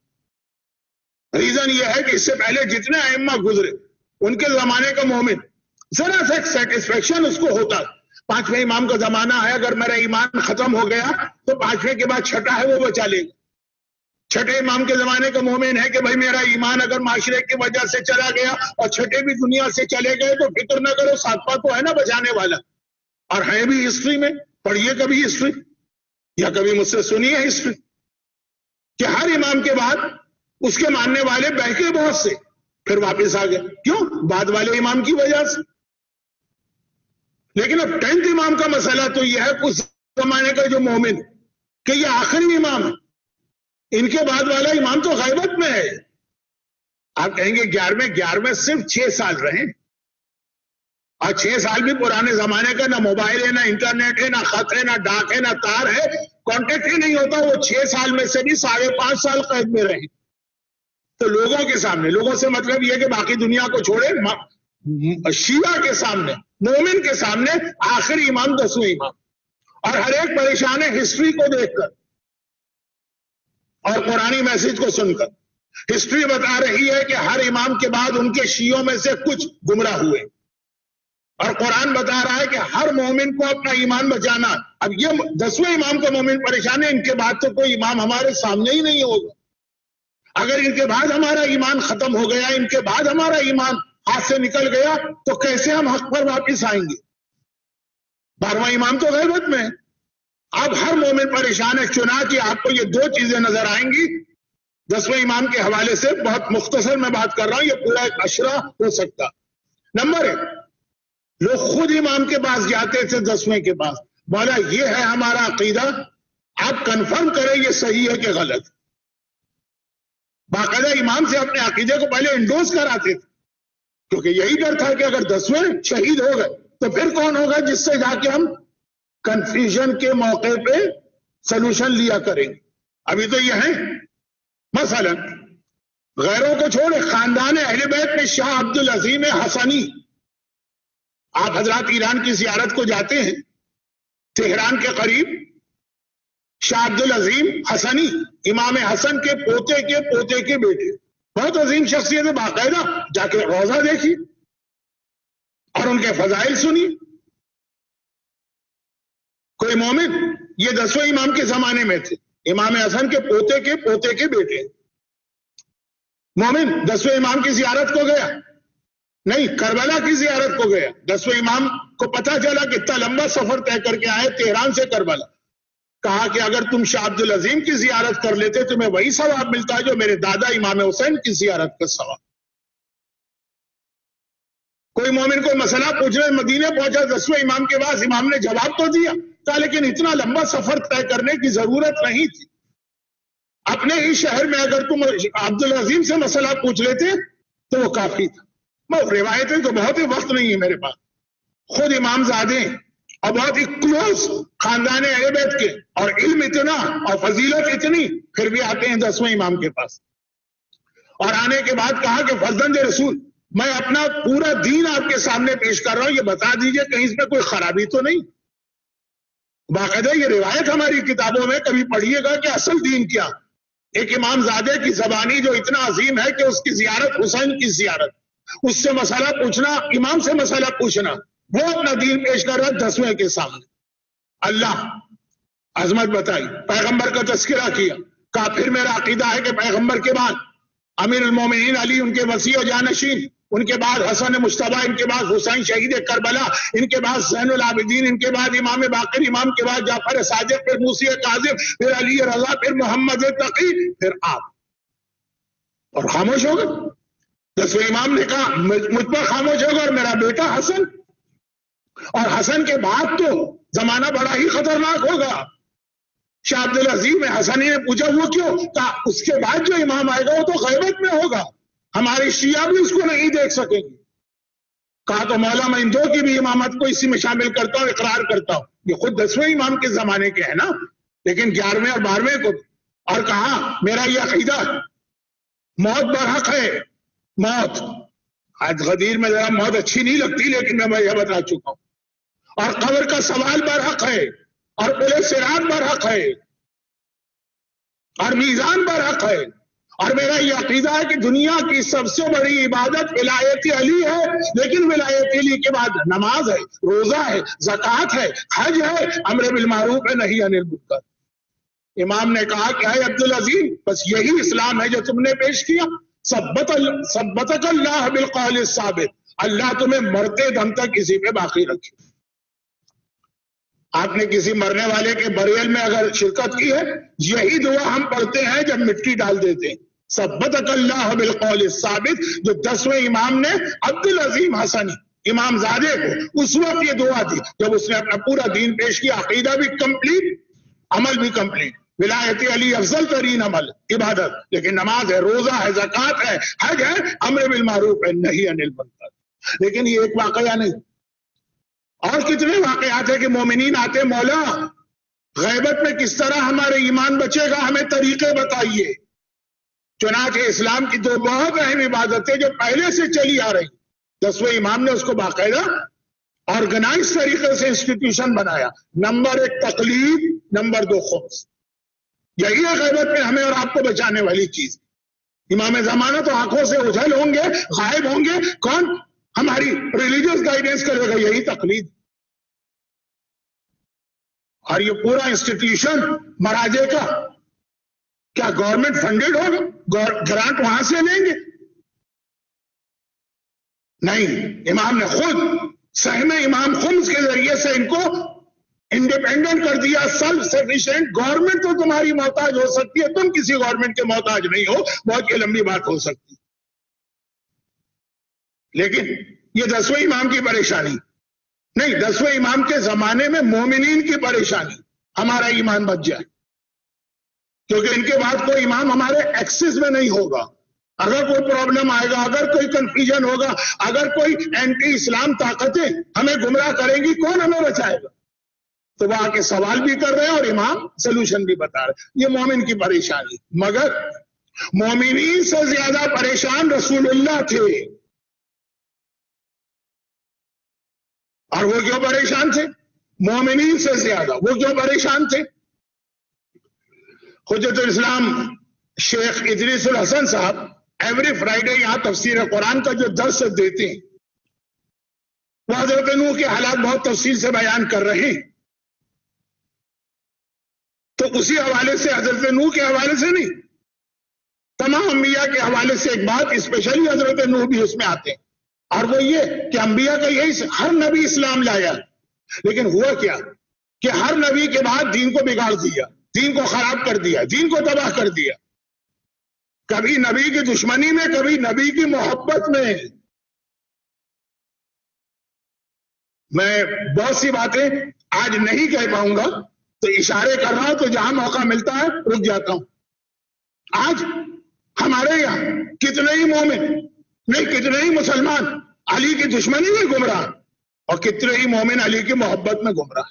ریزن یہ ہے کہ اس سے پہلے جتنے ائمہ گزرے ان کے زمانے کا مومن ذرا سا سیٹسفیکشن اس کو ہوتا، پانچویں امام کا زمانہ ہے، اگر میرا ایمان ختم ہو گیا تو پانچویں کے بعد چھٹا ہے وہ بچا لے گا۔ چھٹے امام کے زمانے کا مومن ہے کہ بھائی میرا ایمان اگر معاشرے کی وجہ سے چلا گیا اور چھٹے بھی دنیا سے چلے گئے تو فکر نہ کرو، ساتواں تو ہے نا بچانے والا۔ اور ہے بھی ہسٹری میں، پڑھیے کبھی ہسٹری یا کبھی مجھ سے سنیے ہسٹری کہ ہر امام کے بعد اس کے ماننے والے بہکے بہت سے، پھر واپس آ گئے، کیوں؟ بعد والے امام کی وجہ سے۔ لیکن اب ٹینتھ امام کا مسئلہ تو یہ ہے اس زمانے کا جو مومن کہ یہ آخری امام ہے، ان کے بعد والا امام تو غیبت میں ہے۔ آپ کہیں گے گیارہویں گیارہویں صرف چھ سال رہے، اور چھ سال بھی پرانے زمانے کا نہ موبائل ہے، نہ انٹرنیٹ ہے، نہ خط ہے، نہ ڈاک ہے، نہ تار ہے، کانٹیکٹ ہی نہیں ہوتا۔ وہ چھ سال میں سے بھی ساڑھے پانچ سال قید میں رہے، تو لوگوں کے سامنے، لوگوں سے مطلب یہ کہ باقی دنیا کو چھوڑے، شیعہ کے سامنے، مومن کے سامنے آخری امام دسویں امام، اور ہر ایک پریشان ہے ہسٹری کو دیکھ کر اور قرآنی میسج کو سن کر۔ ہسٹری بتا رہی ہے کہ ہر امام کے بعد ان کے شیعوں میں سے کچھ گمراہ ہوئے، اور قرآن بتا رہا ہے کہ ہر مومن کو اپنا ایمان بچانا۔ اب یہ دسویں امام کا مومن پریشان ہے، ان کے بعد تو کوئی امام ہمارے سامنے ہی نہیں ہوگا۔ اگر ان کے بعد ہمارا ایمان ختم ہو گیا، ان کے بعد ہمارا ایمان ہاتھ سے نکل گیا، تو کیسے ہم حق پر واپس آئیں گے؟ بارہواں امام تو غیبت میں ہے۔ اب ہر مومن پریشان ہے، چنانچہ آپ کو یہ دو چیزیں نظر آئیں گی دسویں امام کے حوالے سے، بہت مختصر میں بات کر رہا ہوں، یہ پورا ایک اشرہ ہو سکتا۔ نمبر ایک، لوگ خود امام کے پاس جاتے تھے دسویں کے پاس، مولا یہ ہے ہمارا عقیدہ، آپ کنفرم کریں یہ صحیح ہے کہ غلط۔ باقاعدہ امام سے اپنے عقیدے کو پہلے انڈوز کراتے تھے، کیونکہ یہی ڈر تھا کہ اگر دسویں شہید ہو گئے تو پھر کون ہوگا جس سے جا کے ہم کنفیوژن کے موقع پہ سلوشن لیا کریں گے۔ ابھی تو یہ ہے مثلا غیروں کو چھوڑے، خاندان اہل بیت میں شاہ عبدالعظیم حسنی، آپ حضرات ایران کی زیارت کو جاتے ہیں، تہران کے قریب شاہ عبدالعظیم حسنی، امام حسن کے پوتے کے پوتے کے بیٹے، بہت عظیم شخصیت ہے، باقاعدہ جا کے روضہ دیکھی اور ان کے فضائل سنی۔ کوئی مومن، یہ دسویں امام کے زمانے میں تھے، امام حسن کے پوتے کے پوتے کے بیٹے، مومن دسویں امام کی زیارت کو گیا، نہیں کربلا کی زیارت کو گیا۔ دسویں امام کو پتا چلا کہ اتنا لمبا سفر طے کر کے آئے تہران سے کربلا، کہا کہ اگر تم شاہ عبدالعظیم کی زیارت کر لیتے تمہیں وہی ثواب ملتا ہے جو میرے دادا امام حسین کی زیارت کا ثواب۔ کوئی مومن کو مسئلہ پوچھنے مدینے پہنچا دسویں امام کے پاس، امام نے جواب تو دیا، کہا لیکن اتنا لمبا سفر طے کرنے کی ضرورت نہیں تھی، اپنے ہی شہر میں اگر تم عبدالعظیم سے مسئلہ پوچھ لیتے تو وہ کافی تھا۔ روایتیں تو بہت ہی وقت نہیں ہے میرے پاس، خود امام زادے اور بہت ہی کلوز خاندان اہل بیت کے، اور علم اتنا اور فضیلت اتنی، پھر بھی آتے ہیں دسویں امام کے پاس، اور آنے کے بعد کہا کہ فرزند رسول میں اپنا پورا دین آپ کے سامنے پیش کر رہا ہوں، یہ بتا دیجئے کہیں اس میں کوئی خرابی تو نہیں۔ باقاعدہ یہ روایت ہماری کتابوں میں کبھی پڑھیے گا کہ اصل دین کیا، ایک امام زادے کی زبانی جو اتنا عظیم ہے کہ اس کی زیارت حسین کی زیارت، اس سے مسئلہ پوچھنا، امام سے مسئلہ پوچھنا، وہ اپنا دین پیش کر رہا ہے دسویں کے سامنے۔ اللہ عظمت بتائی، پیغمبر کا تذکرہ کیا، کہا پھر میرا عقیدہ ہے کہ پیغمبر کے بعد امیر المومنین علی ان کے وصی و جانشین، ان کے بعد حسن مجتبیٰ، ان کے بعد حسین شہید کربلا، ان کے بعد زین العابدین، ان کے بعد امام باقر، امام کے بعد جعفر صادق، پھر موسی کاظم، پھر علی رضا، پھر محمد تقی، پھر آپ، اور خاموش ہو گئے۔ دسویں امام نے کہا مجھ پر خاموش ہوگا اور میرا بیٹا حسن، اور حسن کے بعد تو زمانہ بڑا ہی خطرناک ہوگا۔ شاہ عبدالعزیز میں حسنی نے پوچھا وہ کیوں؟ کہا اس کے بعد جو امام آئے گا وہ تو غیبت میں ہوگا، ہمارے شیعہ بھی اس کو نہیں دیکھ سکیں گے۔ کہا تو مولا میں ان دو کی بھی امامت کو اسی میں شامل کرتا ہوں، اقرار کرتا ہوں، یہ خود دسویں امام کے زمانے کے ہیں نا، لیکن گیارہویں اور بارہویں کو، اور کہا میرا یہ عقیدہ موت برحق ہے، موت آج غدیر میں ذرا موت اچھی نہیں لگتی لیکن میں یہ بتا چکا ہوں، اور قبر کا سوال برحق ہے، اور پلے صراط برحق ہے، اور میزان برحق ہے، اور میرا یہ عقیدہ ہے کہ دنیا کی سب سے بڑی عبادت ولایت علی ہے، لیکن ولایت علی کے بعد نماز ہے، روزہ ہے، زکوٰۃ ہے، حج ہے، امر بالمعروف ہے، نہی عن المنکر۔ امام نے کہا کہ اے عبدالعزیز بس یہی اسلام ہے جو تم نے پیش کیا، ثبت ثبتک اللہ بالقول الثابت، اللہ تمہیں مرتے دم تک کسی پہ باقی رکھے۔ آپ نے کسی مرنے والے کے بریل میں اگر شرکت کی ہے، یہی دعا ہم پڑھتے ہیں جب مٹی ڈال دیتے ہیں، ثبتک اللہ بالقول الثابت، جو دسویں امام نے عبدالعظیم حسنی امام زادے کو اس وقت یہ دعا دی جب اس نے اپنا پورا دین پیش کیا، عقیدہ بھی کمپلیٹ، عمل بھی کمپلیٹ، ولایت علی افضل ترین عمل عبادت، لیکن نماز ہے، روزہ ہے، زکوٰۃ ہے، حج ہے، امر بالمعروف ہے، نہی عن المنکر۔ لیکن یہ ایک واقعہ نہیں، اور کتنے واقعات ہیں کہ مومنین آتے مولا غیبت میں کس طرح ہمارے ایمان بچے گا، ہمیں طریقے بتائیے۔ چنانچہ اسلام کی دو بہت اہم عبادتیں جو پہلے سے چلی آ رہی، دسویں امام نے اس کو باقاعدہ آرگنائز طریقے سے انسٹیٹیوشن بنایا۔ نمبر ایک تقلید، نمبر دو خمس۔ یہی ہے غیبت میں ہمیں اور آپ کو بچانے والی چیز۔ امام زمانہ تو آنکھوں سے اجھل ہوں گے، غائب ہوں گے، کون ہماری ریلیجیس گائیڈنس کرے گا؟ یہی تقلید۔ اور یہ پورا انسٹیٹیوشن مراجع کا کیا گورنمنٹ فنڈڈ ہوگا؟ گرانٹ وہاں سے لیں گے؟ نہیں، امام نے خود سہم امام خمس کے ذریعے سے ان کو انڈیپینڈنٹ کر دیا، سیلف سفیشینٹ۔ گورنمنٹ تو تمہاری محتاج ہو سکتی ہے، تم کسی گورنمنٹ کے محتاج نہیں ہو، بہت یہ لمبی بات ہو سکتی، لیکن یہ دسویں امام کی پریشانی نہیں، دسویں امام کے زمانے میں مومنین کی پریشانی، ہمارا ایمان بچ جائے، کیونکہ ان کے بعد کوئی امام ہمارے ایکسس میں نہیں ہوگا۔ اگر کوئی پرابلم آئے گا، اگر کوئی کنفیوژن ہوگا، اگر کوئی اینٹی اسلام طاقتیں ہمیں گمراہ کریں گی، کون ہمیں بچائے گا؟ تو وہ آ کے سوال بھی کر رہے ہیں اور امام سلوشن بھی بتا رہے۔ یہ مومن کی پریشانی، مگر مومنین سے زیادہ پریشان رسول اللہ تھے۔ اور وہ کیوں پریشان تھے؟ مومنین سے زیادہ وہ کیوں پریشان تھے؟ حجت الاسلام شیخ ادریس الحسن صاحب ایوری فرائیڈے یہاں تفسیر قرآن کا جو درس دیتے ہیں، وہ حضرت نوح کے حالات بہت تفصیل سے بیان کر رہے ہیں، تو اسی حوالے سے حضرت نوح کے حوالے سے نہیں، تمام انبیاء کے حوالے سے ایک بات اسپیشلی حضرت نوح بھی اس میں آتے ہیں، اور وہ یہ کہ انبیاء کا یہی ہر نبی اسلام لایا، لیکن ہوا کیا کہ ہر نبی کے بعد دین کو بگاڑ دیا، دین کو خراب کر دیا، دین کو تباہ کر دیا، کبھی نبی کی دشمنی میں، کبھی نبی کی محبت میں۔ میں بہت سی باتیں آج نہیں کہہ پاؤں گا، تو اشارے کر رہا ہوں، تو جہاں موقع ملتا ہے رک جاتا ہوں۔ آج ہمارے یہاں کتنے ہی مومن نہیں، کتنے ہی مسلمان علی کی دشمنی میں گمراہ، اور کتنے ہی مومن علی کی محبت میں گمراہ۔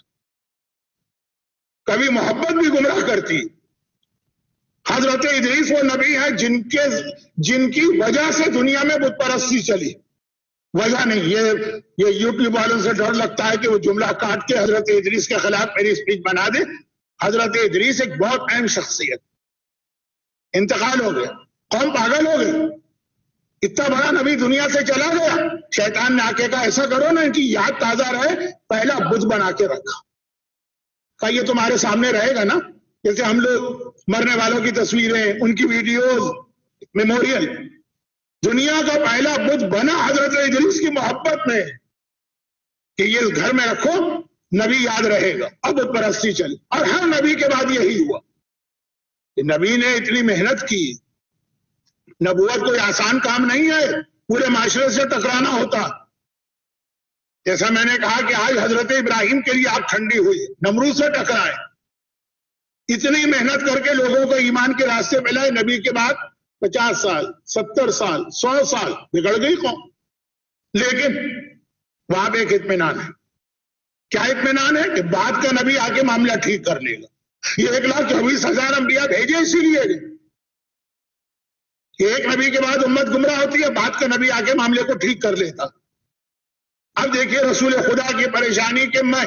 کبھی محبت بھی گمراہ کرتی۔ حضرت ادریس وہ نبی ہے جن کے جن کی وجہ سے دنیا میں بت پرستی چلی، وجہ نہیں۔ یہ یہ یوٹیوب والوں سے ڈر لگتا ہے کہ وہ جملہ کاٹ کے حضرت ادریس کے خلاف میری اسپیچ بنا دے۔ حضرت ادریس ایک بہت اہم شخصیت، انتقال ہو گیا، قوم پاگل ہو گئی، اتنا بڑا نبی دنیا سے چلا گیا۔ شیطان نے آ کے کہا ایسا کرو نا ان کی یاد تازہ رہے، پہلا بت بنا کے رکھا، کہا یہ تمہارے سامنے رہے گا نا، جیسے ہم لوگ مرنے والوں کی تصویریں، ان کی ویڈیوز، میموریل، دنیا کا پہلا بت بنا حضرت ادریس کی محبت میں کہ یہ گھر میں رکھو، نبی یاد رہے گا، اب بت پرستی چلی. اور ہر نبی کے بعد یہی ہوا کہ نبی نے اتنی محنت کی. نبوت کوئی آسان کام نہیں ہے، پورے معاشرے سے ٹکرانا ہوتا. جیسا میں نے کہا کہ آج حضرت ابراہیم کے لیے آگ ٹھنڈی ہوئی، نمرود سے ٹکرائے. اتنی محنت کر کے لوگوں کو ایمان کے راستے پہ لائے. نبی کے بعد پچاس سال، ستر سال، سو سال بگڑ گئی قوم. لیکن وہاں پہ ایک اطمینان ہے. کیا اطمینان ہے؟ کہ بعد کا نبی آ کے معاملہ ٹھیک کر لے گا. یہ ایک لاکھ چوبیس ہزار انبیاء بھیجے اسی لیے کہ ایک نبی کے بعد امت گمراہ ہوتی ہے، بعد کا نبی آ کے معاملے کو ٹھیک کر لیتا. اب دیکھیے رسول خدا کی پریشانی کہ میں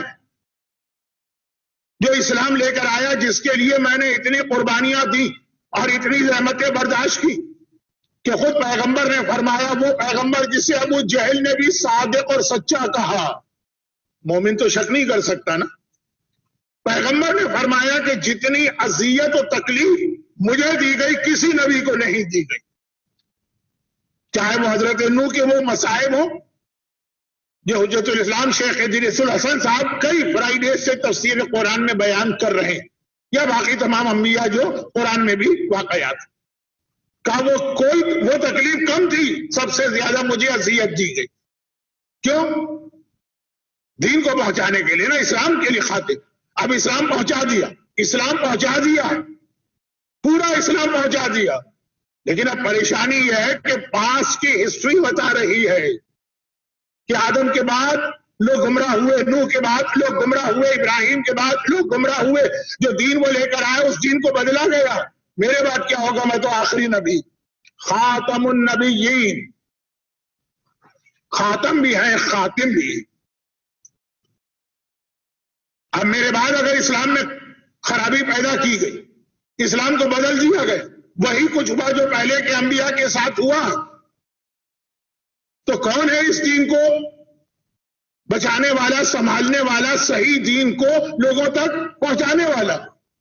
جو اسلام لے کر آیا، جس کے لیے میں نے اتنی قربانیاں دی اور اتنی زحمتیں برداشت کی کہ خود پیغمبر نے فرمایا، وہ پیغمبر جسے ابو جہل نے بھی صادق اور سچا کہا، مومن تو شک نہیں کر سکتا نا. پیغمبر نے فرمایا کہ جتنی اذیت و تکلیف مجھے دی گئی کسی نبی کو نہیں دی گئی. چاہے وہ حضرت نوح کے وہ مصائب ہوں جو حجت الاسلام شیخ ادریس الحسن صاحب کئی فرائیڈے سے تفسیر قرآن میں بیان کر رہے ہیں، یا باقی تمام انبیاء جو قرآن میں بھی واقعات کا وہ کوئی وہ تکلیف کم تھی، سب سے زیادہ مجھے اذیت دی گئی. کیوں؟ دین کو پہنچانے کے لیے نا، اسلام کے لیے خاطر. اب اسلام پہنچا دیا، اسلام پہنچا دیا، پورا اسلام پہنچا دیا. لیکن اب پریشانی یہ ہے کہ پاس کی ہسٹری بتا رہی ہے کہ آدم کے بعد لوگ گمراہ ہوئے، نوح کے بعد لوگ گمراہ ہوئے، ابراہیم کے بعد لوگ گمراہ ہوئے. جو دین وہ لے کر آئے اس دین کو بدلا گیا. میرے بعد کیا ہوگا؟ میں تو آخری نبی، خاتم النبیین، خاتم بھی ہے خاتم بھی. اب میرے بعد اگر اسلام میں خرابی پیدا کی گئی، اسلام کو بدل دیا گیا، وہی کچھ ہوا جو پہلے کے انبیاء کے ساتھ ہوا، تو کون ہے اس دین کو بچانے والا، سنبھالنے والا، صحیح دین کو لوگوں تک پہنچانے والا؟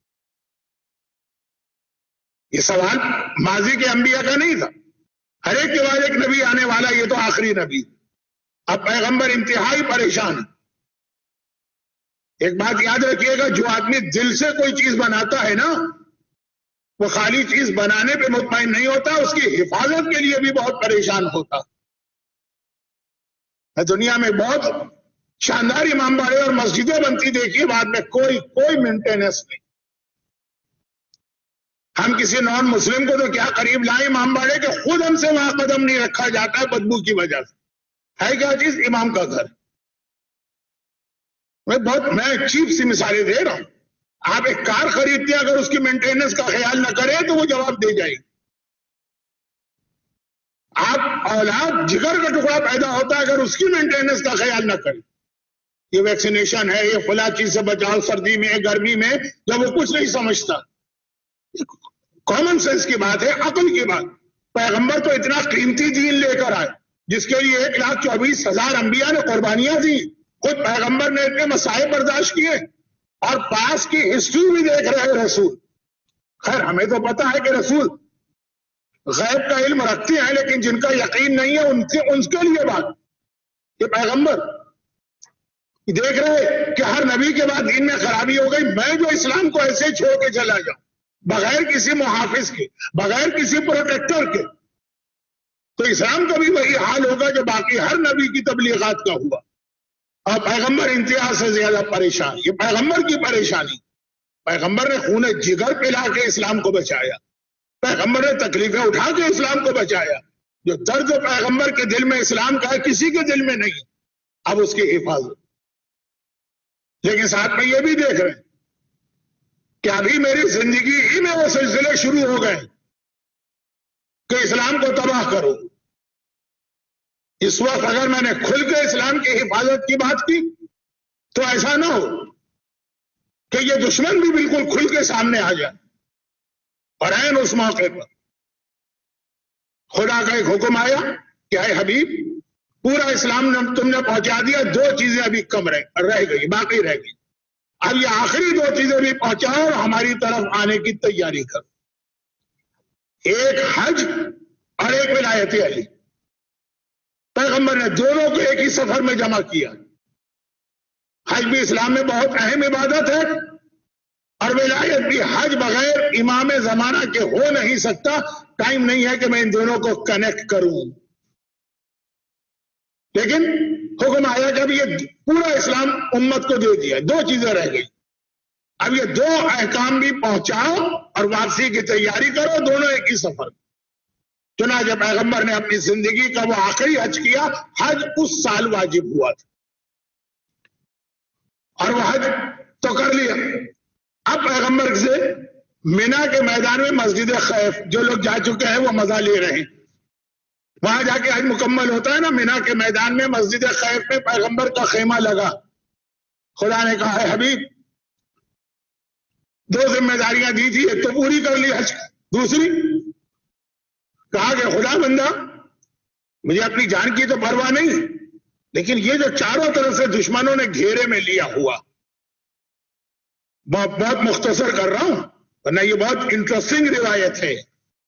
یہ سوال ماضی کے انبیاء کا نہیں تھا. ہر ایک کے بعد ایک نبی آنے والا، یہ تو آخری نبی. اب پیغمبر انتہائی پریشان. ایک بات یاد رکھیے گا، جو آدمی دل سے کوئی چیز بناتا ہے نا، وہ خالی چیز بنانے پہ مطمئن نہیں ہوتا، اس کی حفاظت کے لیے بھی بہت پریشان ہوتا. دنیا میں بہت شاندار امام باڑے اور مسجدیں بنتی دیکھیے، بعد میں کوئی کوئی مینٹیننس نہیں. ہم کسی نان مسلم کو تو کیا قریب لائیں امام باڑے کہ خود ہم سے وہاں قدم نہیں رکھا جاتا ہے بدبو کی وجہ سے. ہے کیا چیز؟ امام کا گھر. میں بہت میں چیپ سی مثالیں دے رہا ہوں. آپ ایک کار خریدتے ہیں، اگر اس کی مینٹیننس کا خیال نہ کریں تو وہ جواب دے جائے گی. آپ اولاد جگر کا ٹکڑا پیدا ہوتا ہے، اگر اس کی مینٹیننس کا خیال نہ کریں، یہ ویکسینیشن ہے، یہ فلاں چیز سے بچاؤ، سردی میں گرمی میں، جب وہ کچھ نہیں سمجھتا. کامن سینس کی بات ہے، عقل کی بات. پیغمبر تو اتنا قیمتی دین لے کر آئے جس کے لیے ایک لاکھ چوبیس ہزار انبیاء نے قربانیاں دی. خود پیغمبر نے اتنے مسائل برداشت کیے، اور پاس کی ہسٹری بھی دیکھ رہے ہیں رسول. خیر ہمیں تو پتا ہے کہ رسول غیب کا علم رکھتے ہیں، لیکن جن کا یقین نہیں ہے ان سے ان کے لیے بات. کہ پیغمبر دیکھ رہے کہ ہر نبی کے بعد دین میں خرابی ہو گئی، میں جو اسلام کو ایسے چھوڑ کے چلا جاؤں بغیر کسی محافظ کے، بغیر کسی پروٹیکٹر کے، تو اسلام کا بھی وہی حال ہوگا جو باقی ہر نبی کی تبلیغات کا ہوا. اور پیغمبر انتہا سے زیادہ پریشان. یہ پیغمبر کی پریشانی. پیغمبر نے خون جگر پلا کے اسلام کو بچایا، پیغمبر نے تکلیفیں اٹھا کے اسلام کو بچایا. جو درد پیغمبر کے دل میں اسلام کا ہے کسی کے دل میں نہیں. اب اس کی حفاظت. لیکن ساتھ میں یہ بھی دیکھ رہے ہیں کہ ابھی میری زندگی ہی میں وہ سلسلے شروع ہو گئے کہ اسلام کو تباہ کرو. اس وقت اگر میں نے کھل کے اسلام کی حفاظت کی بات کی تو ایسا نہ ہو کہ یہ دشمن بھی بالکل کھل کے سامنے آ جائے. اور عین اس موقع پر خدا کا ایک حکم آیا کہ اے حبیب، پورا اسلام تم نے پہنچا دیا، دو چیزیں ابھی کم رہ رہ گئی باقی رہ گئی. اب یہ آخری دو چیزیں بھی پہنچاؤ اور ہماری طرف آنے کی تیاری کرو. ایک حج اور ایک ولایت علی. پیغمبر نے دونوں کو ایک ہی سفر میں جمع کیا. حج بھی اسلام میں بہت اہم عبادت ہے اور ولایت بھی. حج بغیر امام زمانہ کے ہو نہیں سکتا. ٹائم نہیں ہے کہ میں ان دونوں کو کنیکٹ کروں. لیکن حکم آیا کہ اب یہ پورا اسلام امت کو دے دیا. دو چیزیں رہ گئی. اب یہ دو احکام بھی پہنچاؤ اور واپسی کی تیاری کرو. دونوں ایک ہی سفر. چنانچہ پیغمبر نے اپنی زندگی کا وہ آخری حج کیا. حج اس سال واجب ہوا تھا اور وہ حج تو کر لیا. اب پیغمبر سے مینا کے میدان میں مسجد خیف، جو لوگ جا چکے ہیں وہ مزہ لے رہے ہیں. وہاں جا کے حج مکمل ہوتا ہے نا، مینا کے میدان میں مسجد خیف میں پیغمبر کا خیمہ لگا. خدا نے کہا ہے حبیب، دو ذمہ داریاں دی تھی، ایک تو پوری کر لی حج، دوسری کہا کہ خدا بندہ مجھے اپنی جان کی تو پرواہ نہیں، لیکن یہ جو چاروں طرف سے دشمنوں نے گھیرے میں لیا ہوا، بہت بہت مختصر کر رہا ہوں ورنہ یہ بہت انٹرسٹنگ روایت ہے.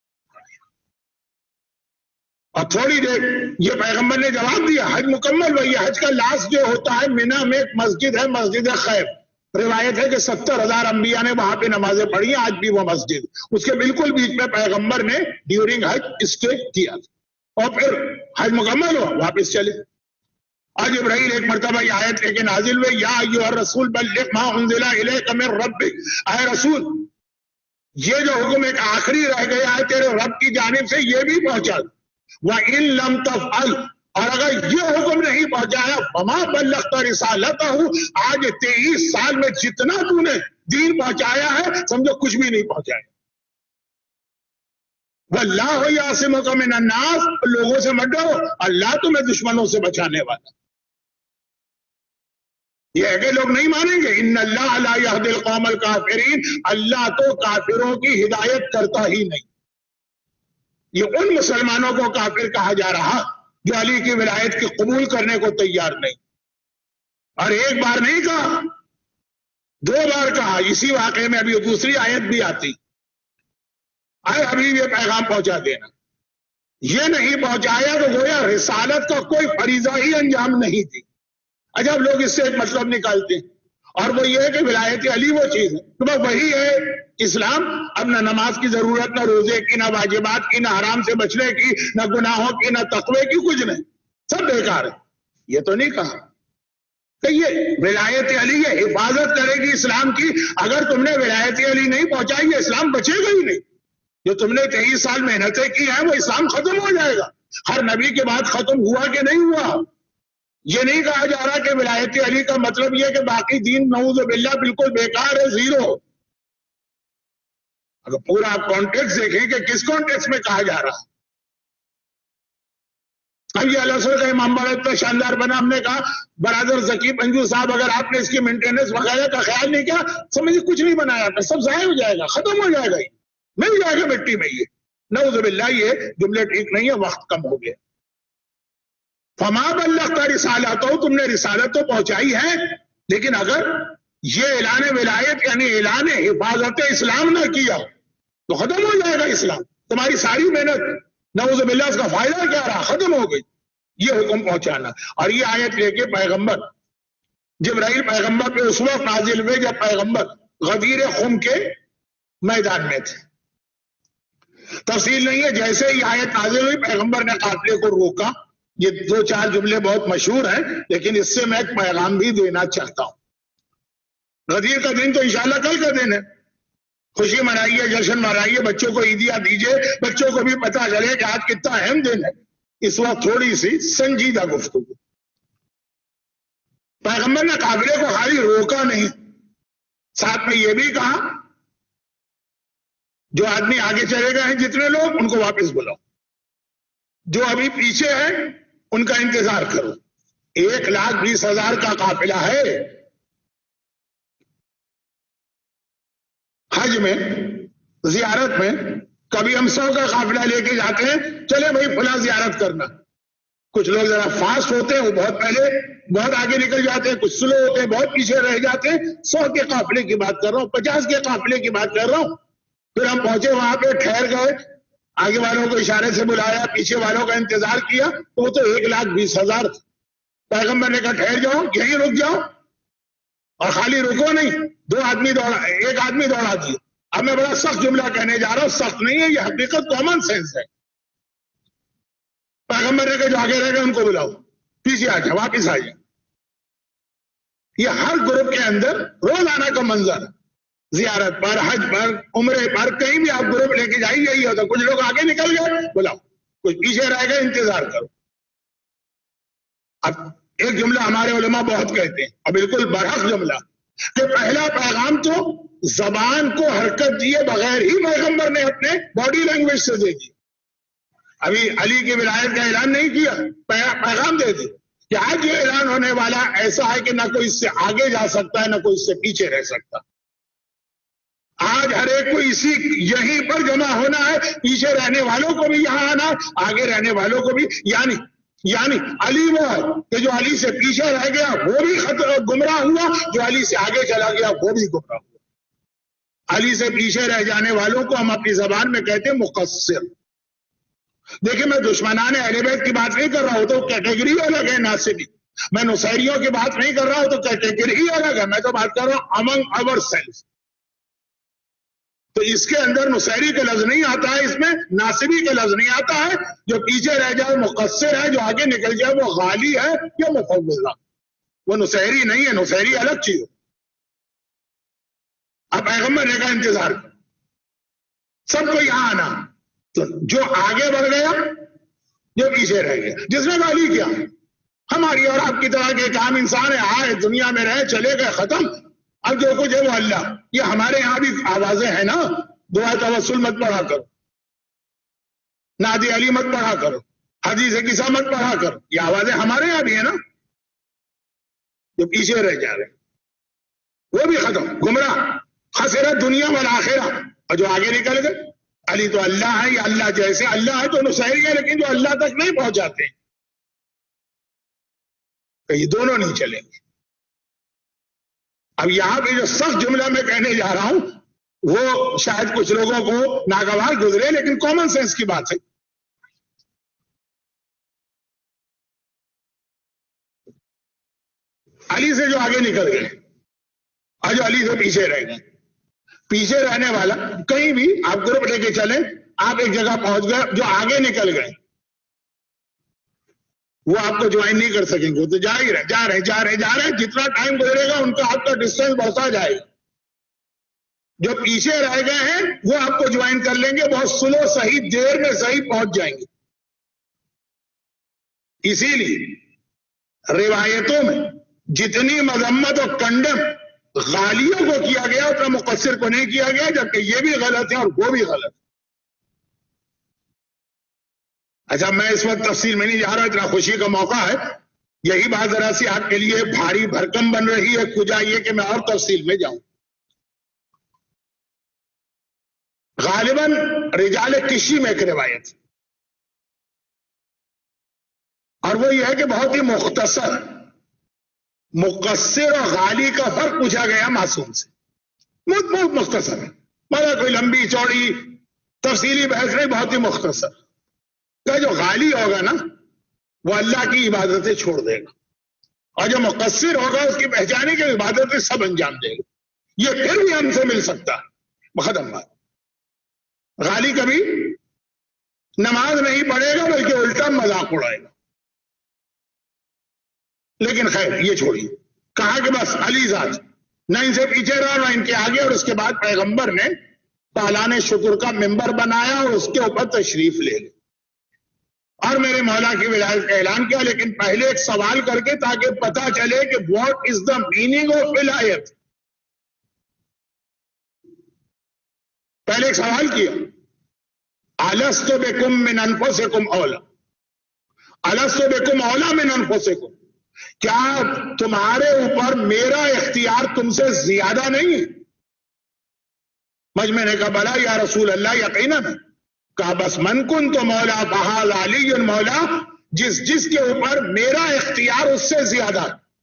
اور تھوڑی دیر یہ پیغمبر نے جواب دیا. حج مکمل ہوئی. حج کا لاسٹ جو ہوتا ہے مینا میں ایک مسجد ہے، مسجد خیف. روایت ہے کہ ستر ہزار انبیاء نے وہاں پہ نمازیں پڑھی ہیں. آج بھی وہ مسجد اس کے بالکل بیچ میں پیغمبر نے ڈیورنگ حج اسٹے کیا اور پھر حج مکمل ہوا واپس چلے. آج ابراہیل ایک مرتبہ یہ آیت لے کے نازل ہوئے، یا ایھا الرسول بلغ ما انزل الیک من ربک. اے رسول یہ جو حکم ایک آخری رہ گیا ہے تیرے رب کی جانب سے، یہ بھی پہنچا. وَإِن لَمْ تَفْعَلْ، اور اگر یہ حکم نہیں پہنچایا، فَمَا بَلَّغْتَ رِسَالَتَهُ، آج تیئیس سال میں جتنا تو نے دین پہنچایا ہے سمجھو کچھ بھی نہیں پہنچایا. وَاللَّهُ يَعْصِمُكَ مِنَ النَّاسِ، لوگوں سے مت ڈرو، اللہ تمہیں دشمنوں سے بچانے والا. یہ ہے کہ لوگ نہیں مانیں گے. ان اللہ لا یہدی القوم الکافرین، اللہ تو کافروں کی ہدایت کرتا ہی نہیں. یہ ان مسلمانوں کو کافر کہا جا رہا جو علی کی ولایت کی قبول کرنے کو تیار نہیں. اور ایک بار نہیں کہا، دو بار کہا. اسی واقعے میں ابھی دوسری آیت بھی آتی، اے حبیب یہ پیغام پہنچا دینا. یہ نہیں پہنچایا تو گویا رسالت کا کوئی فریضہ ہی انجام نہیں دی. عجب لوگ اس سے ایک مطلب نکالتے ہیں، اور وہ یہ ہے کہ ولایت علی وہ چیز ہے تو بس وہی ہے اسلام. اب نہ نماز کی ضرورت، نہ روزے کی، نہ واجبات کی، نہ حرام سے بچنے کی، نہ گناہوں کی، نہ تقوی کی، کچھ نہیں، سب بیکار ہے. یہ تو نہیں کہا کہ یہ ولایت علی یہ حفاظت کرے گی اسلام کی. اگر تم نے ولایت علی نہیں پہنچائی یہ اسلام بچے گا ہی نہیں. جو تم نے تیئیس سال محنتیں کی ہیں وہ اسلام ختم ہو جائے گا. ہر نبی کے بعد ختم ہوا کہ نہیں ہوا. یہ نہیں کہا جا رہا کہ ولایت علی کا مطلب یہ کہ باقی دین نعوذ باللہ بالکل بیکار ہے، زیرو. اگر پورا آپ کانٹیکسٹ دیکھیں کہ کس کانٹیکسٹ میں کہا جا رہا. اب یہ الاسر کا امام باڑا اتنا شاندار بنا، ہم نے کہا برادر ذکی پنجو صاحب اگر آپ نے اس کی مینٹیننس وغیرہ کا خیال نہیں کیا سمجھے کچھ نہیں بنایا تھا، سب ضائع ہو جائے گا، ختم ہو جائے گا، یہ مل جائے گا مٹی میں. یہ نعوذ باللہ یہ جملے ٹھیک نہیں ہے، وقت کم ہو گیا. فما بلغت رسالتہ، تم نے رسالت تو پہنچائی ہے لیکن اگر یہ اعلان ولایت یعنی اعلان حفاظت اسلام نہ کیا تو ختم ہو جائے گا اسلام. تمہاری ساری محنت نعوذ باللہ اس کا فائدہ کیا رہا، ختم ہو گئی. یہ حکم پہنچانا. اور یہ آیت لے کے پیغمبر جبرائیل پیغمبر پہ اس وقت نازل ہوئے جب پیغمبر غدیر خم کے میدان میں تھے. تفصیل نہیں ہے، جیسے ہی آیت نازل ہوئی پیغمبر نے قافلے کو روکا. یہ دو چار جملے بہت مشہور ہیں لیکن اس سے میں ایک پیغام بھی دینا چاہتا ہوں. غدیر کا دن تو انشاءاللہ کل کا دن ہے. خوشی منائیے، جشن منائیے، بچوں کو عیدیاں دیجیے، بچوں کو بھی پتہ چلے کہ آج کتنا اہم دن ہے. اس وقت تھوڑی سی سنجیدہ گفتگو. پیغمبر نے قافلے کو خالی روکا نہیں، ساتھ میں یہ بھی کہا جو آدمی آگے چلے گئے ہیں جتنے لوگ ان کو واپس بلاؤ، جو ابھی پیچھے ہیں ان کا انتظار کرو. ایک لاکھ بیس ہزار کا قافلہ ہے. حج میں زیارت میں کبھی ہم سو کا قافلہ لے کے جاتے ہیں، چلے بھائی فلاں زیارت کرنا. کچھ لوگ ذرا فاسٹ ہوتے ہیں، وہ بہت پہلے بہت آگے نکل جاتے ہیں، کچھ سلو ہوتے ہیں بہت پیچھے رہ جاتے ہیں. سو کے قافلے کی بات کر رہا ہوں، پچاس کے قافلے کی بات کر رہا ہوں. پھر ہم پہنچے وہاں پہ ٹھہر گئے. آگے والوں کو اشارے سے بلایا، پیچھے والوں کا انتظار کیا، تو وہ تو ایک لاکھ بیس ہزار تھے۔ پیغمبر نے کہا ٹھہر جاؤ، یہیں رک جاؤ، اور خالی رکو نہیں، دو آدمی دوڑا، ایک آدمی دوڑا دیا۔ اب میں بڑا سخت جملہ کہنے جا رہا ہوں، سخت نہیں ہے، یہ حقیقت کامن سینس ہے۔ پیغمبر نے کہا جو آگے رہ گئے ان کو بلاؤ، پیچھے آ جاؤ، واپس آ جاؤ۔ یہ ہر گروپ کے اندر روزانہ کا منظر، زیارت پر، حج پر، عمرے پر، کہیں بھی آپ گروپ لے کے جائیے یہی ہوتا، کچھ لوگ آگے نکل گئے بلاؤ، کچھ پیچھے رہ گئے انتظار کرو۔ اب ایک جملہ ہمارے علماء بہت کہتے ہیں، اور بالکل برحق جملہ، کہ پہلا پیغام تو زبان کو حرکت دیے بغیر ہی پیغمبر نے اپنے باڈی لینگویج سے دے دی۔ ابھی علی کی ولایت کا اعلان نہیں کیا، پیغام دے دی کہ آج جو اعلان ہونے والا ایسا ہے کہ نہ کوئی اس سے آگے جا سکتا ہے، نہ کوئی اس سے پیچھے رہ سکتا۔ آج ہر ایک کو اسی یہیں پر جمع ہونا ہے، پیچھے رہنے والوں کو بھی یہاں آنا، آگے رہنے والوں کو بھی، یعنی یعنی علی وہ ہے کہ جو علی سے پیچھے رہ گیا وہ بھی گمراہ ہوا، جو علی سے آگے چلا گیا وہ بھی گمراہ ہوا۔ علی سے پیچھے رہ جانے والوں کو ہم اپنی زبان میں کہتے ہیں مقصر۔ دیکھیں میں دشمنان اہل بیت کی بات نہیں کر رہا ہوں تو کیٹیگری الگ ہے ناصبی، میں نصیریوں کی بات نہیں کر رہا ہوں تو کیٹیگری الگ ہے، میں تو بات کر رہا ہوں امنگ اور سیلف۔ تو اس کے اندر نصیری کا لفظ نہیں آتا ہے، اس میں ناصبی کا لفظ نہیں آتا ہے۔ جو پیچھے رہ جائے مقصر ہے، جو آگے نکل جائے وہ غالی ہے یا مفوضہ، وہ نصیری نہیں ہے، نصیری الگ چیز۔ اب پیغمبر نے کہا انتظار کرو، سب کو یہاں آنا، تو جو آگے بڑھ گیا جو پیچھے رہ گیا، جس نے غالی کیا ہماری اور آپ کی طرح کے ایک عام انسان ہے، آئے دنیا میں رہے چلے گئے ختم، اب جو کچھ ہے وہ اللہ۔ یہ ہمارے یہاں بھی آوازیں ہیں نا، دعا توسل مت پڑھا کرو، نادی علی مت پڑھا کرو، حدیث قصہ مت پڑھا کرو، یہ آوازیں ہمارے یہاں بھی ہیں نا۔ جو پیچھے رہ جا رہے وہ بھی ختم، گمراہ، خسرت دنیا والآخرہ۔ اور جو آگے نکل گئے، علی تو اللہ ہے، یا اللہ جیسے اللہ ہے تو نصیری ہے، لیکن جو اللہ تک نہیں پہنچاتے کہ یہ دونوں نہیں چلیں گے۔ اب یہاں پہ جو سخت جملہ میں کہنے جا رہا ہوں وہ شاید کچھ لوگوں کو ناگوار گزرے، لیکن کامن سینس کی بات ہے۔ علی سے جو آگے نکل گئے اور جو علی سے پیچھے رہ گئے، پیچھے رہنے والا کہیں بھی آپ گروپ لے کے چلیں، آپ ایک جگہ پہنچ گئے، جو آگے نکل گئے وہ آپ کو جوائن نہیں کر سکیں گے، وہ تو جا ہی رہے جا رہے جا رہے جا رہے جتنا ٹائم گزرے گا ان کا آپ کا ڈسٹینس بڑھتا جائے گا۔ جو پیچھے رہ گئے ہیں وہ آپ کو جوائن کر لیں گے، بہت سلو صحیح، دیر میں صحیح پہنچ جائیں گے۔ اسی لیے روایتوں میں جتنی مذمت اور کنڈم غالیوں کو کیا گیا اتنا مقصر کو نہیں کیا گیا، جبکہ یہ بھی غلط ہے اور وہ بھی غلط ہے۔ اچھا میں اس وقت تفصیل میں نہیں جا رہا، اتنا خوشی کا موقع ہے، یہی بات ذرا سی آپ کے لیے بھاری بھرکم بن رہی ہے، کھجائیے کہ میں اور تفصیل میں جاؤں۔ غالباً رجال کشی میں ایک روایت، اور وہ یہ ہے کہ بہت ہی مختصر، مقصر اور غالی کا فرق پوچھا گیا معصوم سے، بہت بہت مختصر ہے، مگر کوئی لمبی چوڑی تفصیلی بحث نہیں، بہت ہی مختصر۔ کہ جو غالی ہوگا نا وہ اللہ کی عبادتیں چھوڑ دے گا، اور جو مقصر ہوگا اس کی پہچانے کی عبادتیں سب انجام دے گا، یہ پھر بھی ہم سے مل سکتا ہے۔ ختم بات۔ غالی کبھی نماز نہیں پڑھے گا بلکہ الٹا مذاق اڑائے گا، لیکن خیر یہ چھوڑیے، کہا کہ بس علی ذات نہ ان سے پیچھے رہا نہ ان کے آگے، اور اس کے بعد پیغمبر نے پالان شکر کا ممبر بنایا اور اس کے اوپر تشریف لے لی اور میرے مولا کی ولایت کا اعلان کیا، لیکن پہلے ایک سوال کر کے تاکہ پتا چلے کہ what is the meaning of ولایت۔ پہلے ایک سوال کیا، الست بکم من انفسکم اولا، الست بکم اولا من انفسکم، کیا تمہارے اوپر میرا اختیار تم سے زیادہ نہیں ہے؟ مجمع نے کہا بلا یا رسول اللہ یقیناً، کہا بس من کن تو مولا بحال علی مولا، جس جس کے اوپر میرا اختیار اس سے زیادہ،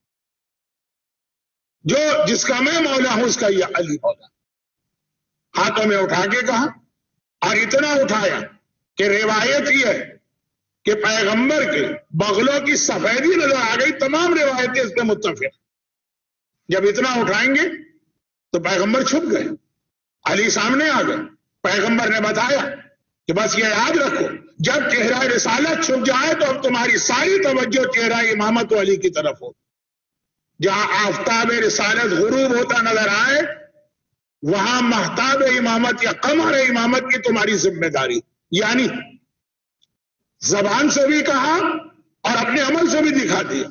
جو جس کا میں مولا ہوں اس کا یہ علی مولا۔ ہاتھوں میں اٹھا کے کہا اور اتنا اٹھایا کہ روایت ہی ہے کہ پیغمبر کے بغلوں کی سفیدی نظر آ گئی. تمام روایتیں اس پہ متفق. جب اتنا اٹھائیں گے تو پیغمبر چھپ گئے, علی سامنے آ گئے. پیغمبر نے بتایا کہ بس یہ یاد رکھو, جب چہرہ رسالت چھپ جائے تو اب تمہاری ساری توجہ چہرہ امامت و علی کی طرف ہو. جہاں آفتاب رسالت غروب ہوتا نظر آئے وہاں مہتاب امامت یا قمر امامت کی تمہاری ذمہ داری. یعنی زبان سے بھی کہا اور اپنے عمل سے بھی دکھا دیا.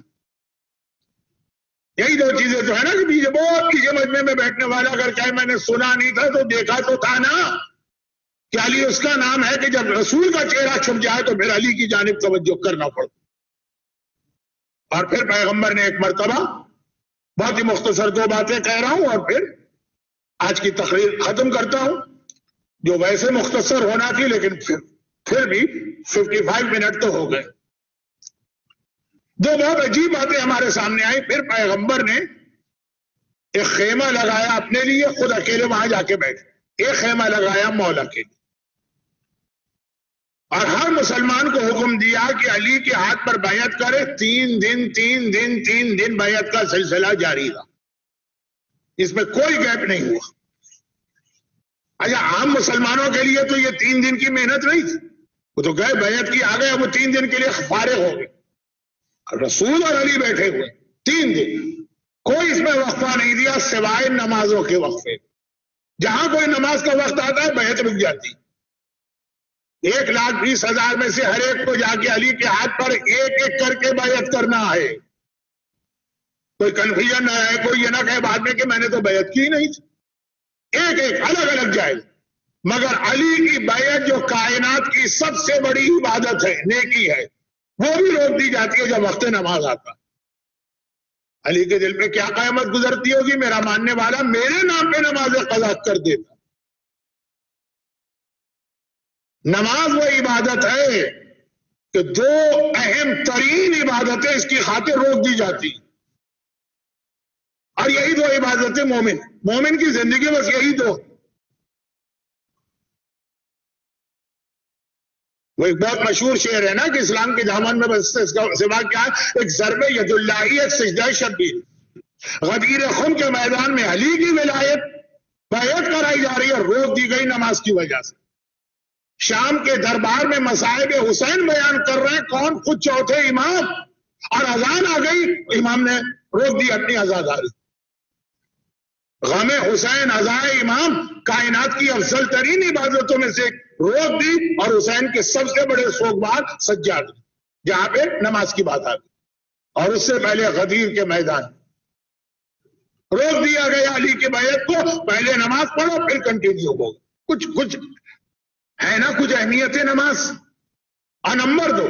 یہی دو چیزیں تو ہے نا کہ پیچھے بہت پیچھے مجمع میں بیٹھنے والا اگر کہے میں نے سنا نہیں تھا تو دیکھا تو تھا نا, کہ علی اس کا نام ہے کہ جب رسول کا چہرہ چھپ جائے تو پھر علی کی جانب توجہ کرنا پڑتا. اور پھر پیغمبر نے ایک مرتبہ, بہت ہی مختصر دو باتیں کہہ رہا ہوں اور پھر آج کی تقریر ختم کرتا ہوں, جو ویسے مختصر ہونا تھی لیکن پھر پھر بھی ففٹی فائیو منٹ تو ہو گئے. دو بہت عجیب باتیں ہمارے سامنے آئی. پھر پیغمبر نے ایک خیمہ لگایا اپنے لیے, خود اکیلے وہاں جا کے بیٹھے. ایک خیمہ لگایا مولا کے لیے, اور ہر مسلمان کو حکم دیا کہ علی کے ہاتھ پر بیعت کرے. تین دن تین دن تین دن بیعت کا سلسلہ جاری رہا, اس میں کوئی گیپ نہیں ہوا. اچھا عام مسلمانوں کے لیے تو یہ تین دن کی محنت نہیں تھی, وہ تو گئے بیعت کی آ گئے, وہ تین دن کے لیے فارغ ہو گئے. رسول اور علی بیٹھے ہوئے تین دن, کوئی اس میں وقفہ نہیں دیا سوائے نمازوں کے وقفے. جہاں کوئی نماز کا وقت آتا ہے بیعت رک جاتی. ایک لاکھ بیس ہزار میں سے ہر ایک کو جا کے علی کے ہاتھ پر ایک ایک کر کے بیعت کرنا ہے. کوئی کنفیوژن نہ ہے, کوئی یہ نہ کہے بعد میں کہ میں نے تو بیعت کی نہیں تھی. ایک ایک الگ الگ جائے. مگر علی کی بیعت جو کائنات کی سب سے بڑی عبادت ہے, نیکی ہے, وہ بھی روک دی جاتی ہے جب وقت نماز آتا. علی کے دل پہ کیا قیامت گزرتی ہوگی, میرا ماننے والا میرے نام پہ نماز قضا کر دیتا. نماز وہ عبادت ہے کہ دو اہم ترین عبادتیں اس کی خاطر روک دی جاتی, اور یہی دو عبادتیں مومن مومن کی زندگی بس یہی دو. وہ ایک بہت مشہور شعر ہے نا کہ اسلام کے دامن میں بس اس کا سوا کیا ہے, ایک ضرب ید اللہ, ایک سجدہ شبیر. غدیر خم کے میدان میں علی کی ولایت بیعت کرائی جا رہی ہے, روک دی گئی نماز کی وجہ سے. شام کے دربار میں مصائب حسین بیان کر رہے ہیں, کون, خود چوتھے امام, اور اذان آ گئی, امام نے روک دی اپنی عزاداری. غم حسین ازائے امام کائنات کی افضل ترین عبادتوں میں سے روک دی, اور حسین کے سب سے بڑے سوگوار سجاد, جہاں پہ نماز کی بات آ گئی. اور اس سے پہلے غدیر کے میدان روک دیا گیا علی کی بیعت کو, پہلے نماز پڑھو پھر کنٹینیو ہو. کچھ کچھ ہے نا, کچھ اہمیت ہے نماز. اور نمبر دو,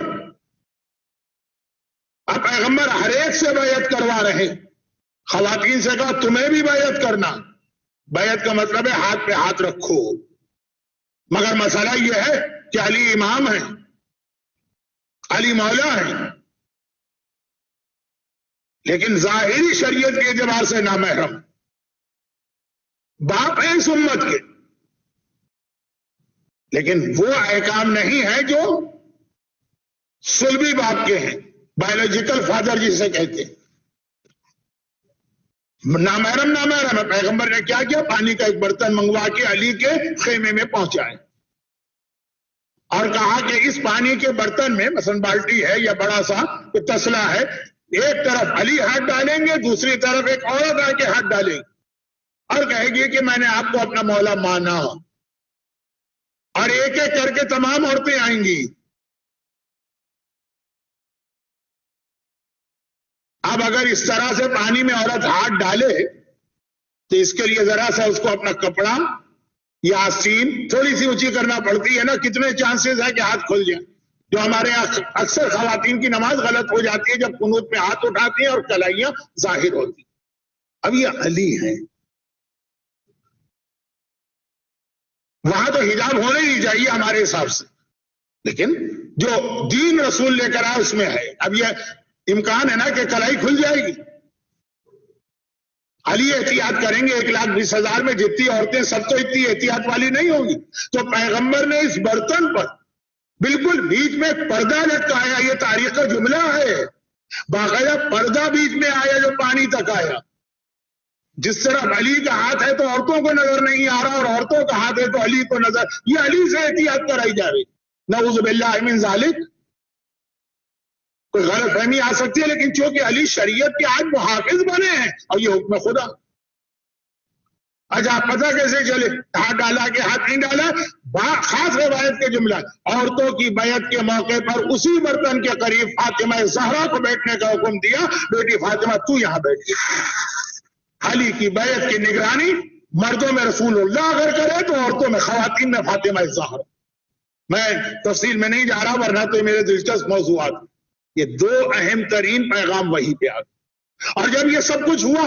اب پیغمبر ہر ایک سے بیعت کروا رہے. خواتین سے کہا تمہیں بھی بیعت کرنا. بیعت کا مطلب ہے ہاتھ پہ ہاتھ رکھو. مگر مسئلہ یہ ہے کہ علی امام ہے, علی مولا ہے, لیکن ظاہری شریعت کے اعتبار سے نامحرم. باپ ہیں اس امت کے, لیکن وہ احکام نہیں ہے جو سلبی باپ کے ہیں, بایولوجیکل فادر جسے کہتے ہیں. نامحرم نامحرم ہے. پیغمبر نے کیا کیا, پانی کا ایک برتن منگوا کے علی کے خیمے میں پہنچائے, اور کہا کہ اس پانی کے برتن میں مثلا بالٹی ہے یا بڑا سا تسلا ہے, ایک طرف علی ہاتھ ڈالیں گے, دوسری طرف ایک عورت آ کے ہاتھ ڈالیں گی اور کہے گی کہ میں نے آپ کو اپنا مولا مانا, اور ایک ایک کر کے تمام عورتیں آئیں گی. اب اگر اس طرح سے پانی میں عورت ہاتھ ڈالے تو اس کے لیے ذرا سا اس کو اپنا کپڑا یا آستین تھوڑی سی اونچی کرنا پڑتی ہے نا, کتنے چانسز ہے کہ ہاتھ کھل جائیں. جو ہمارے یہاں اکثر خواتین کی نماز غلط ہو جاتی ہے جب قنوت پہ ہاتھ اٹھاتی ہیں اور کلائیاں ظاہر ہوتی. اب یہ علی ہیں, وہاں تو حجاب ہونے ہی چاہیے ہمارے حساب سے, لیکن جو دین رسول لے کر آئے اس میں ہے. اب یہ امکان ہے نا کہ کلائی کھل جائے گی. علی احتیاط کریں گے, ایک لاکھ بیس ہزار میں جتنی عورتیں سب تو اتنی احتیاط والی نہیں ہوں گی. تو پیغمبر نے اس برتن پر بالکل بیچ میں ایک پردہ لٹکایا، یہ تاریخ کا جملہ ہے، باقاعدہ پردہ بیچ میں آیا جو پانی تک آیا. جس طرح علی کا ہاتھ ہے تو عورتوں کو نظر نہیں آ رہا، اور عورتوں کا ہاتھ ہے تو علی کو نظر، یہ علی سے احتیاط کرائی جا رہی. نعوذ باللہ من ذالک. کوئی غلط فہمی آ سکتی ہے، لیکن چونکہ علی شریعت کے آج محافظ بنے ہیں اور یہ حکم خدا. اچھا پتہ کیسے چلے؟ ہاتھ ڈالا کہ ہاتھ نہیں ڈالا؟ خاص روایت کے جملہ، عورتوں کی بیعت کے موقع پر اسی برتن کے قریب فاطمہ زہرا کو بیٹھنے کا حکم دیا. بیٹی فاطمہ تو یہاں بیٹھ. علی کی بیعت کی نگرانی مردوں میں رسول اللہ اگر کرے تو عورتوں میں، خواتین میں فاطمہ زہرا. میں تفصیل میں نہیں جا رہا ورنہ تو میرے دلچسپ موضوعات. یہ دو اہم ترین پیغام وہی پہ آ گئے. اور جب یہ سب کچھ ہوا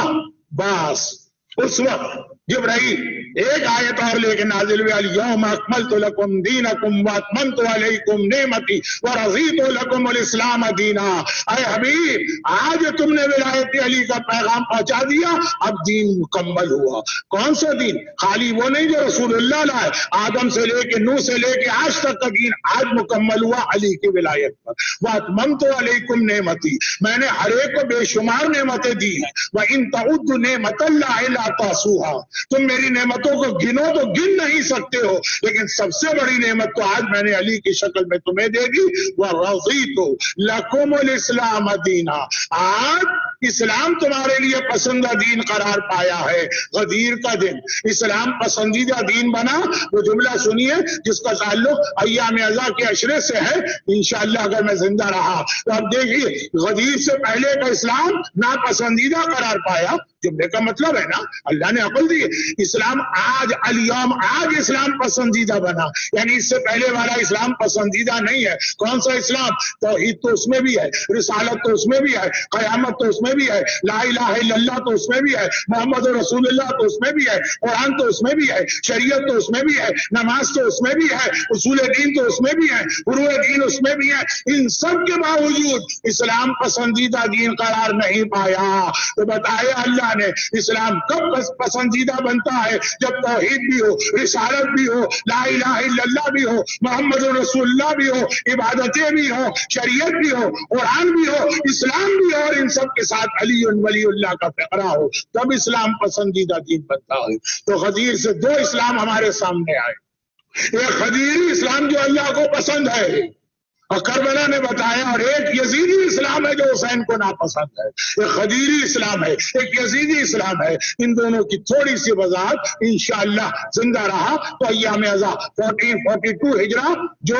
بس اس وقت جبرائیل ایک آیت اور لے کے نازل ہوئی، الیوم اکملت لکم دینکم واتممت علیکم نعمتی ورضیت لکم الاسلام دینا. اے حبیب آج تم نے ولایت علی کا پیغام پہنچا دیا، اب دین مکمل ہوا. کون سا دین؟ خالی وہ نہیں جو رسول اللہ لائے، آدم سے لے کے نوح سے لے کے آج تک کا دین آج مکمل ہوا علی کی ولایت پر. واتممت علیکم نعمتی، میں نے ہر ایک کو بے شمار نعمتیں دی ہیں. وَإِن تَعُدُّوا نِعْمَتَ اللَّهِ لَا تُحْصُوهَا، تم میری نعمتوں کو گنو تو گن نہیں سکتے ہو، لیکن سب سے بڑی نعمت تو آج میں نے علی کی شکل میں تمہیں دے دی. وَرَضِيتُ لَكُمُ الْإِسْلَامَ دِينًا، آج اسلام تمہارے لیے پسندہ دین قرار پایا ہے. غدیر کا دن اسلام پسندیدہ دین بنا. وہ جملہ سنیے جس کا تعلق ایام اعزا کے عشرے سے ہے. انشاءاللہ اگر میں زندہ رہا تو اب دیکھیے غدیر سے پہلے کا اسلام ناپسندیدہ قرار پایا. جملے کا مطلب ہے نا اللہ نے عقل دی. اسلام آج الیوم آج اسلام پسندیدہ بنا، یعنی اس سے پہلے والا اسلام پسندیدہ نہیں ہے. کون سا اسلام؟ توحید تو اس میں بھی ہے، رسالت تو اس میں بھی ہے، قیامت تو اس میں بھی ہے، لا الہ الا اللہ تو اس میں بھی ہے، محمد رسول اللہ تو اس میں بھی ہے، قرآن تو اس میں بھی ہے، شریعت تو اس میں بھی ہے، نماز تو اس میں بھی ہے، اصول دین تو اس میں بھی ہے، فروع دین اس میں بھی ہے. ان سب کے باوجود اسلام پسندیدہ دین قرار نہیں پایا. تو بتایا اللہ نے اسلام کب پسندیدہ بنتا ہے؟ جب توحید بھی ہو، رسالت بھی ہو، لا الہ الا اللہ بھی ہو، محمد رسول اللہ بھی ہو، عبادتیں بھی ہو، شریعت بھی ہو، قرآن بھی ہو، اسلام بھی ہو، اور ان سب کے ساتھ علی ولی اللہ کا فقرہ ہو، تب اسلام پسندیدہ دین بنتا ہے. تو غدیر سے دو اسلام ہمارے سامنے آئے. ایک خدیری اسلام جو اللہ کو پسند ہے اور کربلا نے بتایا، اور ایک یزیدی اسلام ہے جو حسین کو ناپسند ہے. ایک خدیری اسلام ہے، ایک یزیدی اسلام ہے. ان دونوں کی تھوڑی سی وضاحت انشاءاللہ زندہ رہا تو ایام اعزا چودہ سو بارہ ہجرہ جو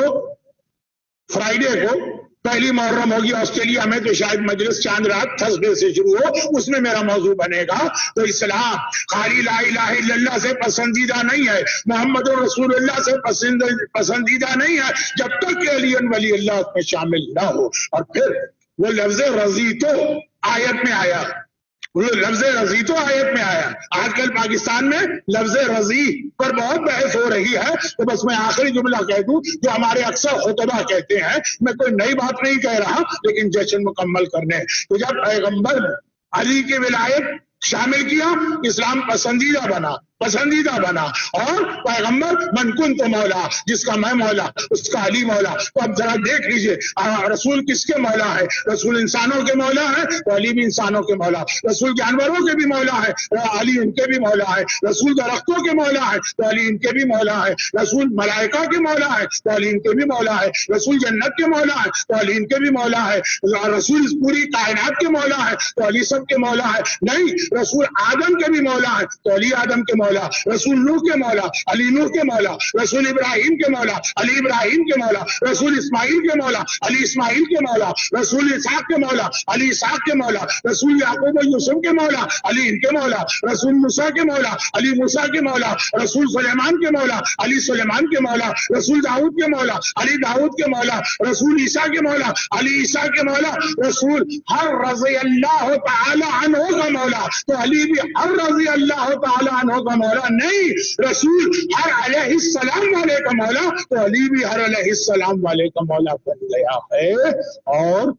فرائیڈے کو پہلی محرم ہوگی آسٹریلیا میں، تو شاید مجلس چاند رات تھرسڈے سے شروع ہو، اس میں میرا موضوع بنے گا. تو اسلام خالی لا الہ الا اللہ سے پسندیدہ نہیں ہے، محمد رسول اللہ سے پسندیدہ نہیں ہے، جب تک کہ علی ولی اللہ اس میں شامل نہ ہو. اور پھر وہ لفظ رضیتو آیت میں آیا، وہ لفظ رضی تو آیت میں آیا. آج کل پاکستان میں لفظ رضی پر بہت بحث ہو رہی ہے. تو بس میں آخری جملہ کہہ دوں جو ہمارے اکثر خطبہ کہتے ہیں، میں کوئی نئی بات نہیں کہہ رہا لیکن جشن مکمل کرنے. تو جب پیغمبر علی کی ولایت شامل کیا، اسلام پسندیدہ بنا پسندیدہ بنا اور پیغمبر من کنت مولا، جس کا میں مولا اس کا علی مولا. تو اب ذرا دیکھ لیجئے رسول کس کے مولا ہے؟ رسول انسانوں کے مولا ہے تو علی بھی انسانوں کے مولا، رسول جانوروں کے بھی مولا ہے علی ان کے بھی مولا ہے، رسول درختوں کے مولا ہے تو علی ان کے بھی مولا ہے، رسول ملائکہ کے مولا ہے تو علی ان کے بھی مولا ہے، رسول جنت کے مولا ہے تو علی ان کے بھی مولا ہے، رسول پوری کائنات کے مولا ہے تو علی سب کے مولا ہے. نہیں، رسول آدم کے بھی مولا ہے تو علی آدم کے مولا، رسول نوح کے مولا علی نوح کے مولا، رسول ابراہیم کے مولا علی ابراہیم کے مولا، رسول اسماعیل کے مولا علی اسماعیل کے مولا، رسول اسحاق کے مولا علی اسحاق کے مولا، رسول یعقوب و یوسف کے مولا علی ان کے مولا، رسول موسیٰ کے مولا علی موسیٰ کے مولا، رسول سلیمان کے مولا علی سلیمان کے مولا، رسول داؤد کے مولا علی داؤد کے مولا، رسول عیسیٰ کے مولا علی عیسیٰ کے مولا، رسول ہر رضی اللہ تعالی عنہ کا مولا تو علی بھی ہر رضی اللہ تعالی عنہ کا مولا نہیں. رسول ہر علیہ السلام والے کا مولا تو علی بھی ہر علیہ السلام والے کا مولا بن گیا ہے. اور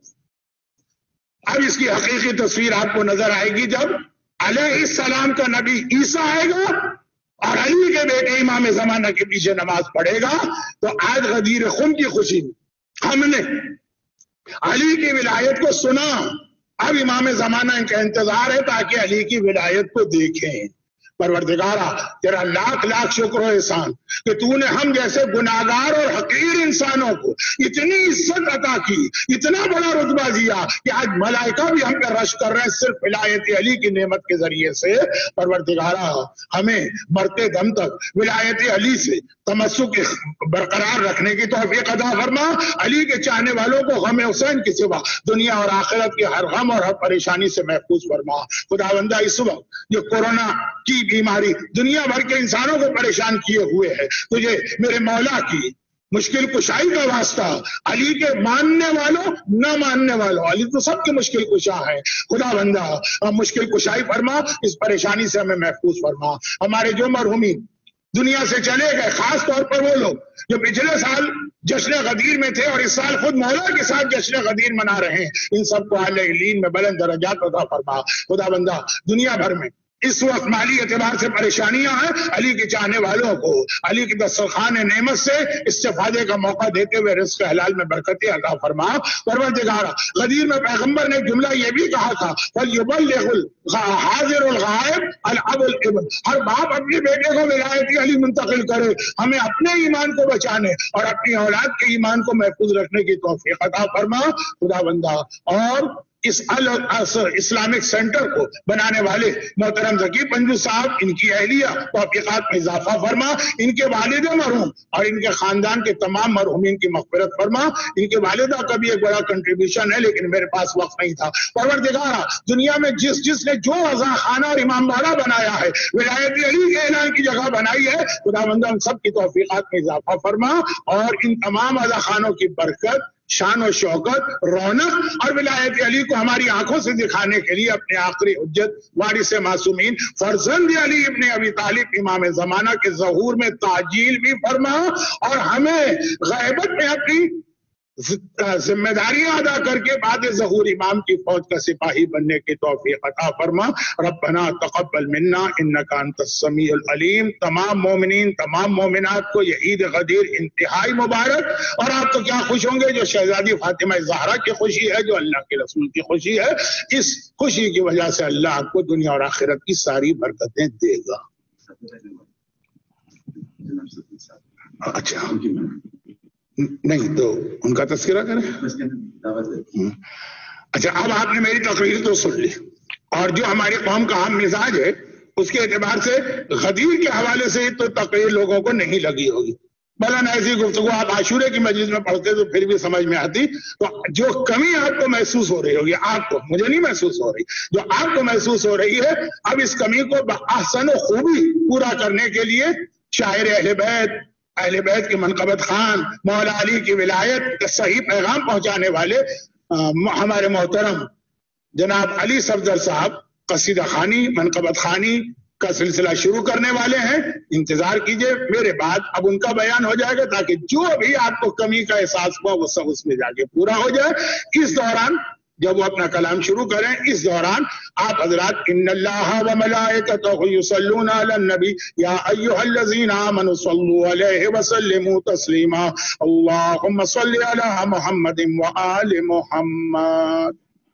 اب اس کی حقیقی تصویر آپ کو نظر آئے گی جب علیہ السلام کا نبی عیسیٰ آئے گا اور علی کے بیٹے امام زمانہ کے پیچھے نماز پڑھے گا تو آج غدیر خم کی خوشی میں ہم نے علی کی ولایت کو سنا، اب امام زمانہ کا انتظار ہے تاکہ علی کی ولایت کو دیکھیں۔ پروردگارہ تیرا لاکھ لاکھ شکر و احسان کہ تو نے ہم جیسے گناہگار اور حقیر انسانوں کو اتنی عزت عطا کی، اتنا بڑا رتبہ دیا کہ آج ملائکہ بھی ہم پہ رش کر رہے ہیں صرف ولایت علی کی نعمت کے ذریعے سے۔ پروردگارہ ہمیں مرتے دم تک ولایت علی سے تمسک برقرار رکھنے کی توفیق عطا فرما۔ علی کے چاہنے والوں کو غم حسین کے سوا دنیا اور آخرت کے ہر غم اور ہر پریشانی سے محفوظ فرما۔ خداوندہ اس وقت جو کورونا کی بیماری دنیا بھر کے انسانوں کو پریشان کیے ہوئے ہے، تجھے میرے مولا کی مشکل کشائی کا واسطہ، علی کے ماننے والوں نہ ماننے والوں، علی تو سب کے مشکل کشا ہے، خدا بندہ مشکل کشائی فرما، اس پریشانی سے ہمیں محفوظ فرما۔ ہمارے جو مرحومین دنیا سے چلے گئے، خاص طور پر وہ لوگ جو پچھلے سال جشن غدیر میں تھے اور اس سال خود مولا کے ساتھ جشن غدیر منا رہے ہیں، ان سب کو اعلی علین میں بلند درجات عطا فرما۔ خدا بندہ دنیا بھر میں اس وقت مالی اعتبار سے پریشانیاں ہیں، علی کے چاہنے والوں کو علی کی دسترخوان نعمت سے استفادے کا موقع دیتے ہوئے رزق حلال میں برکتیں عطا فرما۔ پروردگارہ غدیر میں پیغمبر نے جملہ یہ بھی کہا تھا فَلْيُبَلِّغُ الْحَاضِرُ الْغَائِبُ الْأَبُ الْإِبْنُ، ہر باپ اپنے بیٹے کو ولایت علی منتقل کرے، ہمیں اپنے ایمان کو بچانے اور اپنی اولاد کے ایمان کو محفوظ رکھنے کی توفیق عطا فرما۔ خدا بندہ اور اس اسلامک سینٹر کو بنانے والے محترم ذکی پنجو صاحب، ان کی اہلیہ توفیقات میں اضافہ فرما، ان کے والد مرحوم اور ان کے خاندان کے تمام مرحومین کی مغفرت فرما۔ ان کے والدہ کا بھی ایک بڑا کنٹریبیوشن ہے لیکن میرے پاس وقت نہیں تھا۔ پروردگارہ دنیا میں جس جس نے جو رضا خانہ اور امام باڑہ بنایا ہے، ولایت علی کے اعلان کی جگہ بنائی ہے، خدا بندہ ان سب کی توفیقات میں اضافہ فرما اور ان تمام رضا خانوں کی برکت، شان و شوکت، رونق اور ولایت علی کو ہماری آنکھوں سے دکھانے کے لیے اپنے آخری حجت وارث معصومین فرزند علی ابن ابی طالب امام زمانہ کے ظہور میں تعجیل بھی فرما اور ہمیں غیبت میں اپنی ذمہ داریاں ادا کر کے بعد ظہور امام کی فوج کا سپاہی بننے کی توفیق عطا فرما۔ ربنا تقبل منا انک انت السمیع العلیم۔ تمام مومنین تمام مومنات کو یہ عید غدیر انتہائی مبارک، اور آپ تو کیا خوش ہوں گے جو شہزادی فاطمہ زہرا کی خوشی ہے، جو اللہ کے رسول کی خوشی ہے، اس خوشی کی وجہ سے اللہ آپ کو دنیا اور آخرت کی ساری برکتیں دے گا۔ اچھا نہیں تو ان کا تذکرہ کریں۔ اچھا اب آپ نے میری تقریر تو سن لی، اور جو ہماری قوم کا عام مزاج ہے اس کے اعتبار سے غدیر کے حوالے سے تو تقریر لوگوں کو نہیں لگی ہوگی، بلن ایسی گفتگو آپ عاشورے کی مجلس میں پڑھتے تو پھر بھی سمجھ میں آتی۔ تو جو کمی آپ کو محسوس ہو رہی ہوگی، آپ کو، مجھے نہیں محسوس ہو رہی، جو آپ کو محسوس ہو رہی ہے، اب اس کمی کو بأحسن و خوبی پورا کرنے کے لیے شاعر اہل بیت، اہل بیت کے منقبت خان، مولا علی کی ولایت کا صحیح پیغام پہنچانے والے ہمارے محترم جناب علی صفدر صاحب قصیدہ خانی، منقبت خانی کا سلسلہ شروع کرنے والے ہیں۔ انتظار کیجئے، میرے بعد اب ان کا بیان ہو جائے گا تاکہ جو بھی آپ کو کمی کا احساس ہوا وہ سب اس میں جا کے پورا ہو جائے۔ اس دوران جب وہ اپنا کلام شروع کریں، اس دوران آپ حضرات ان اللہ و ملائکتہ یصلون علی النبی یا ایھا الذین آمنوا صلوا علیہ وسلموا تسلیما اللہم صل علی محمد و آل محمد۔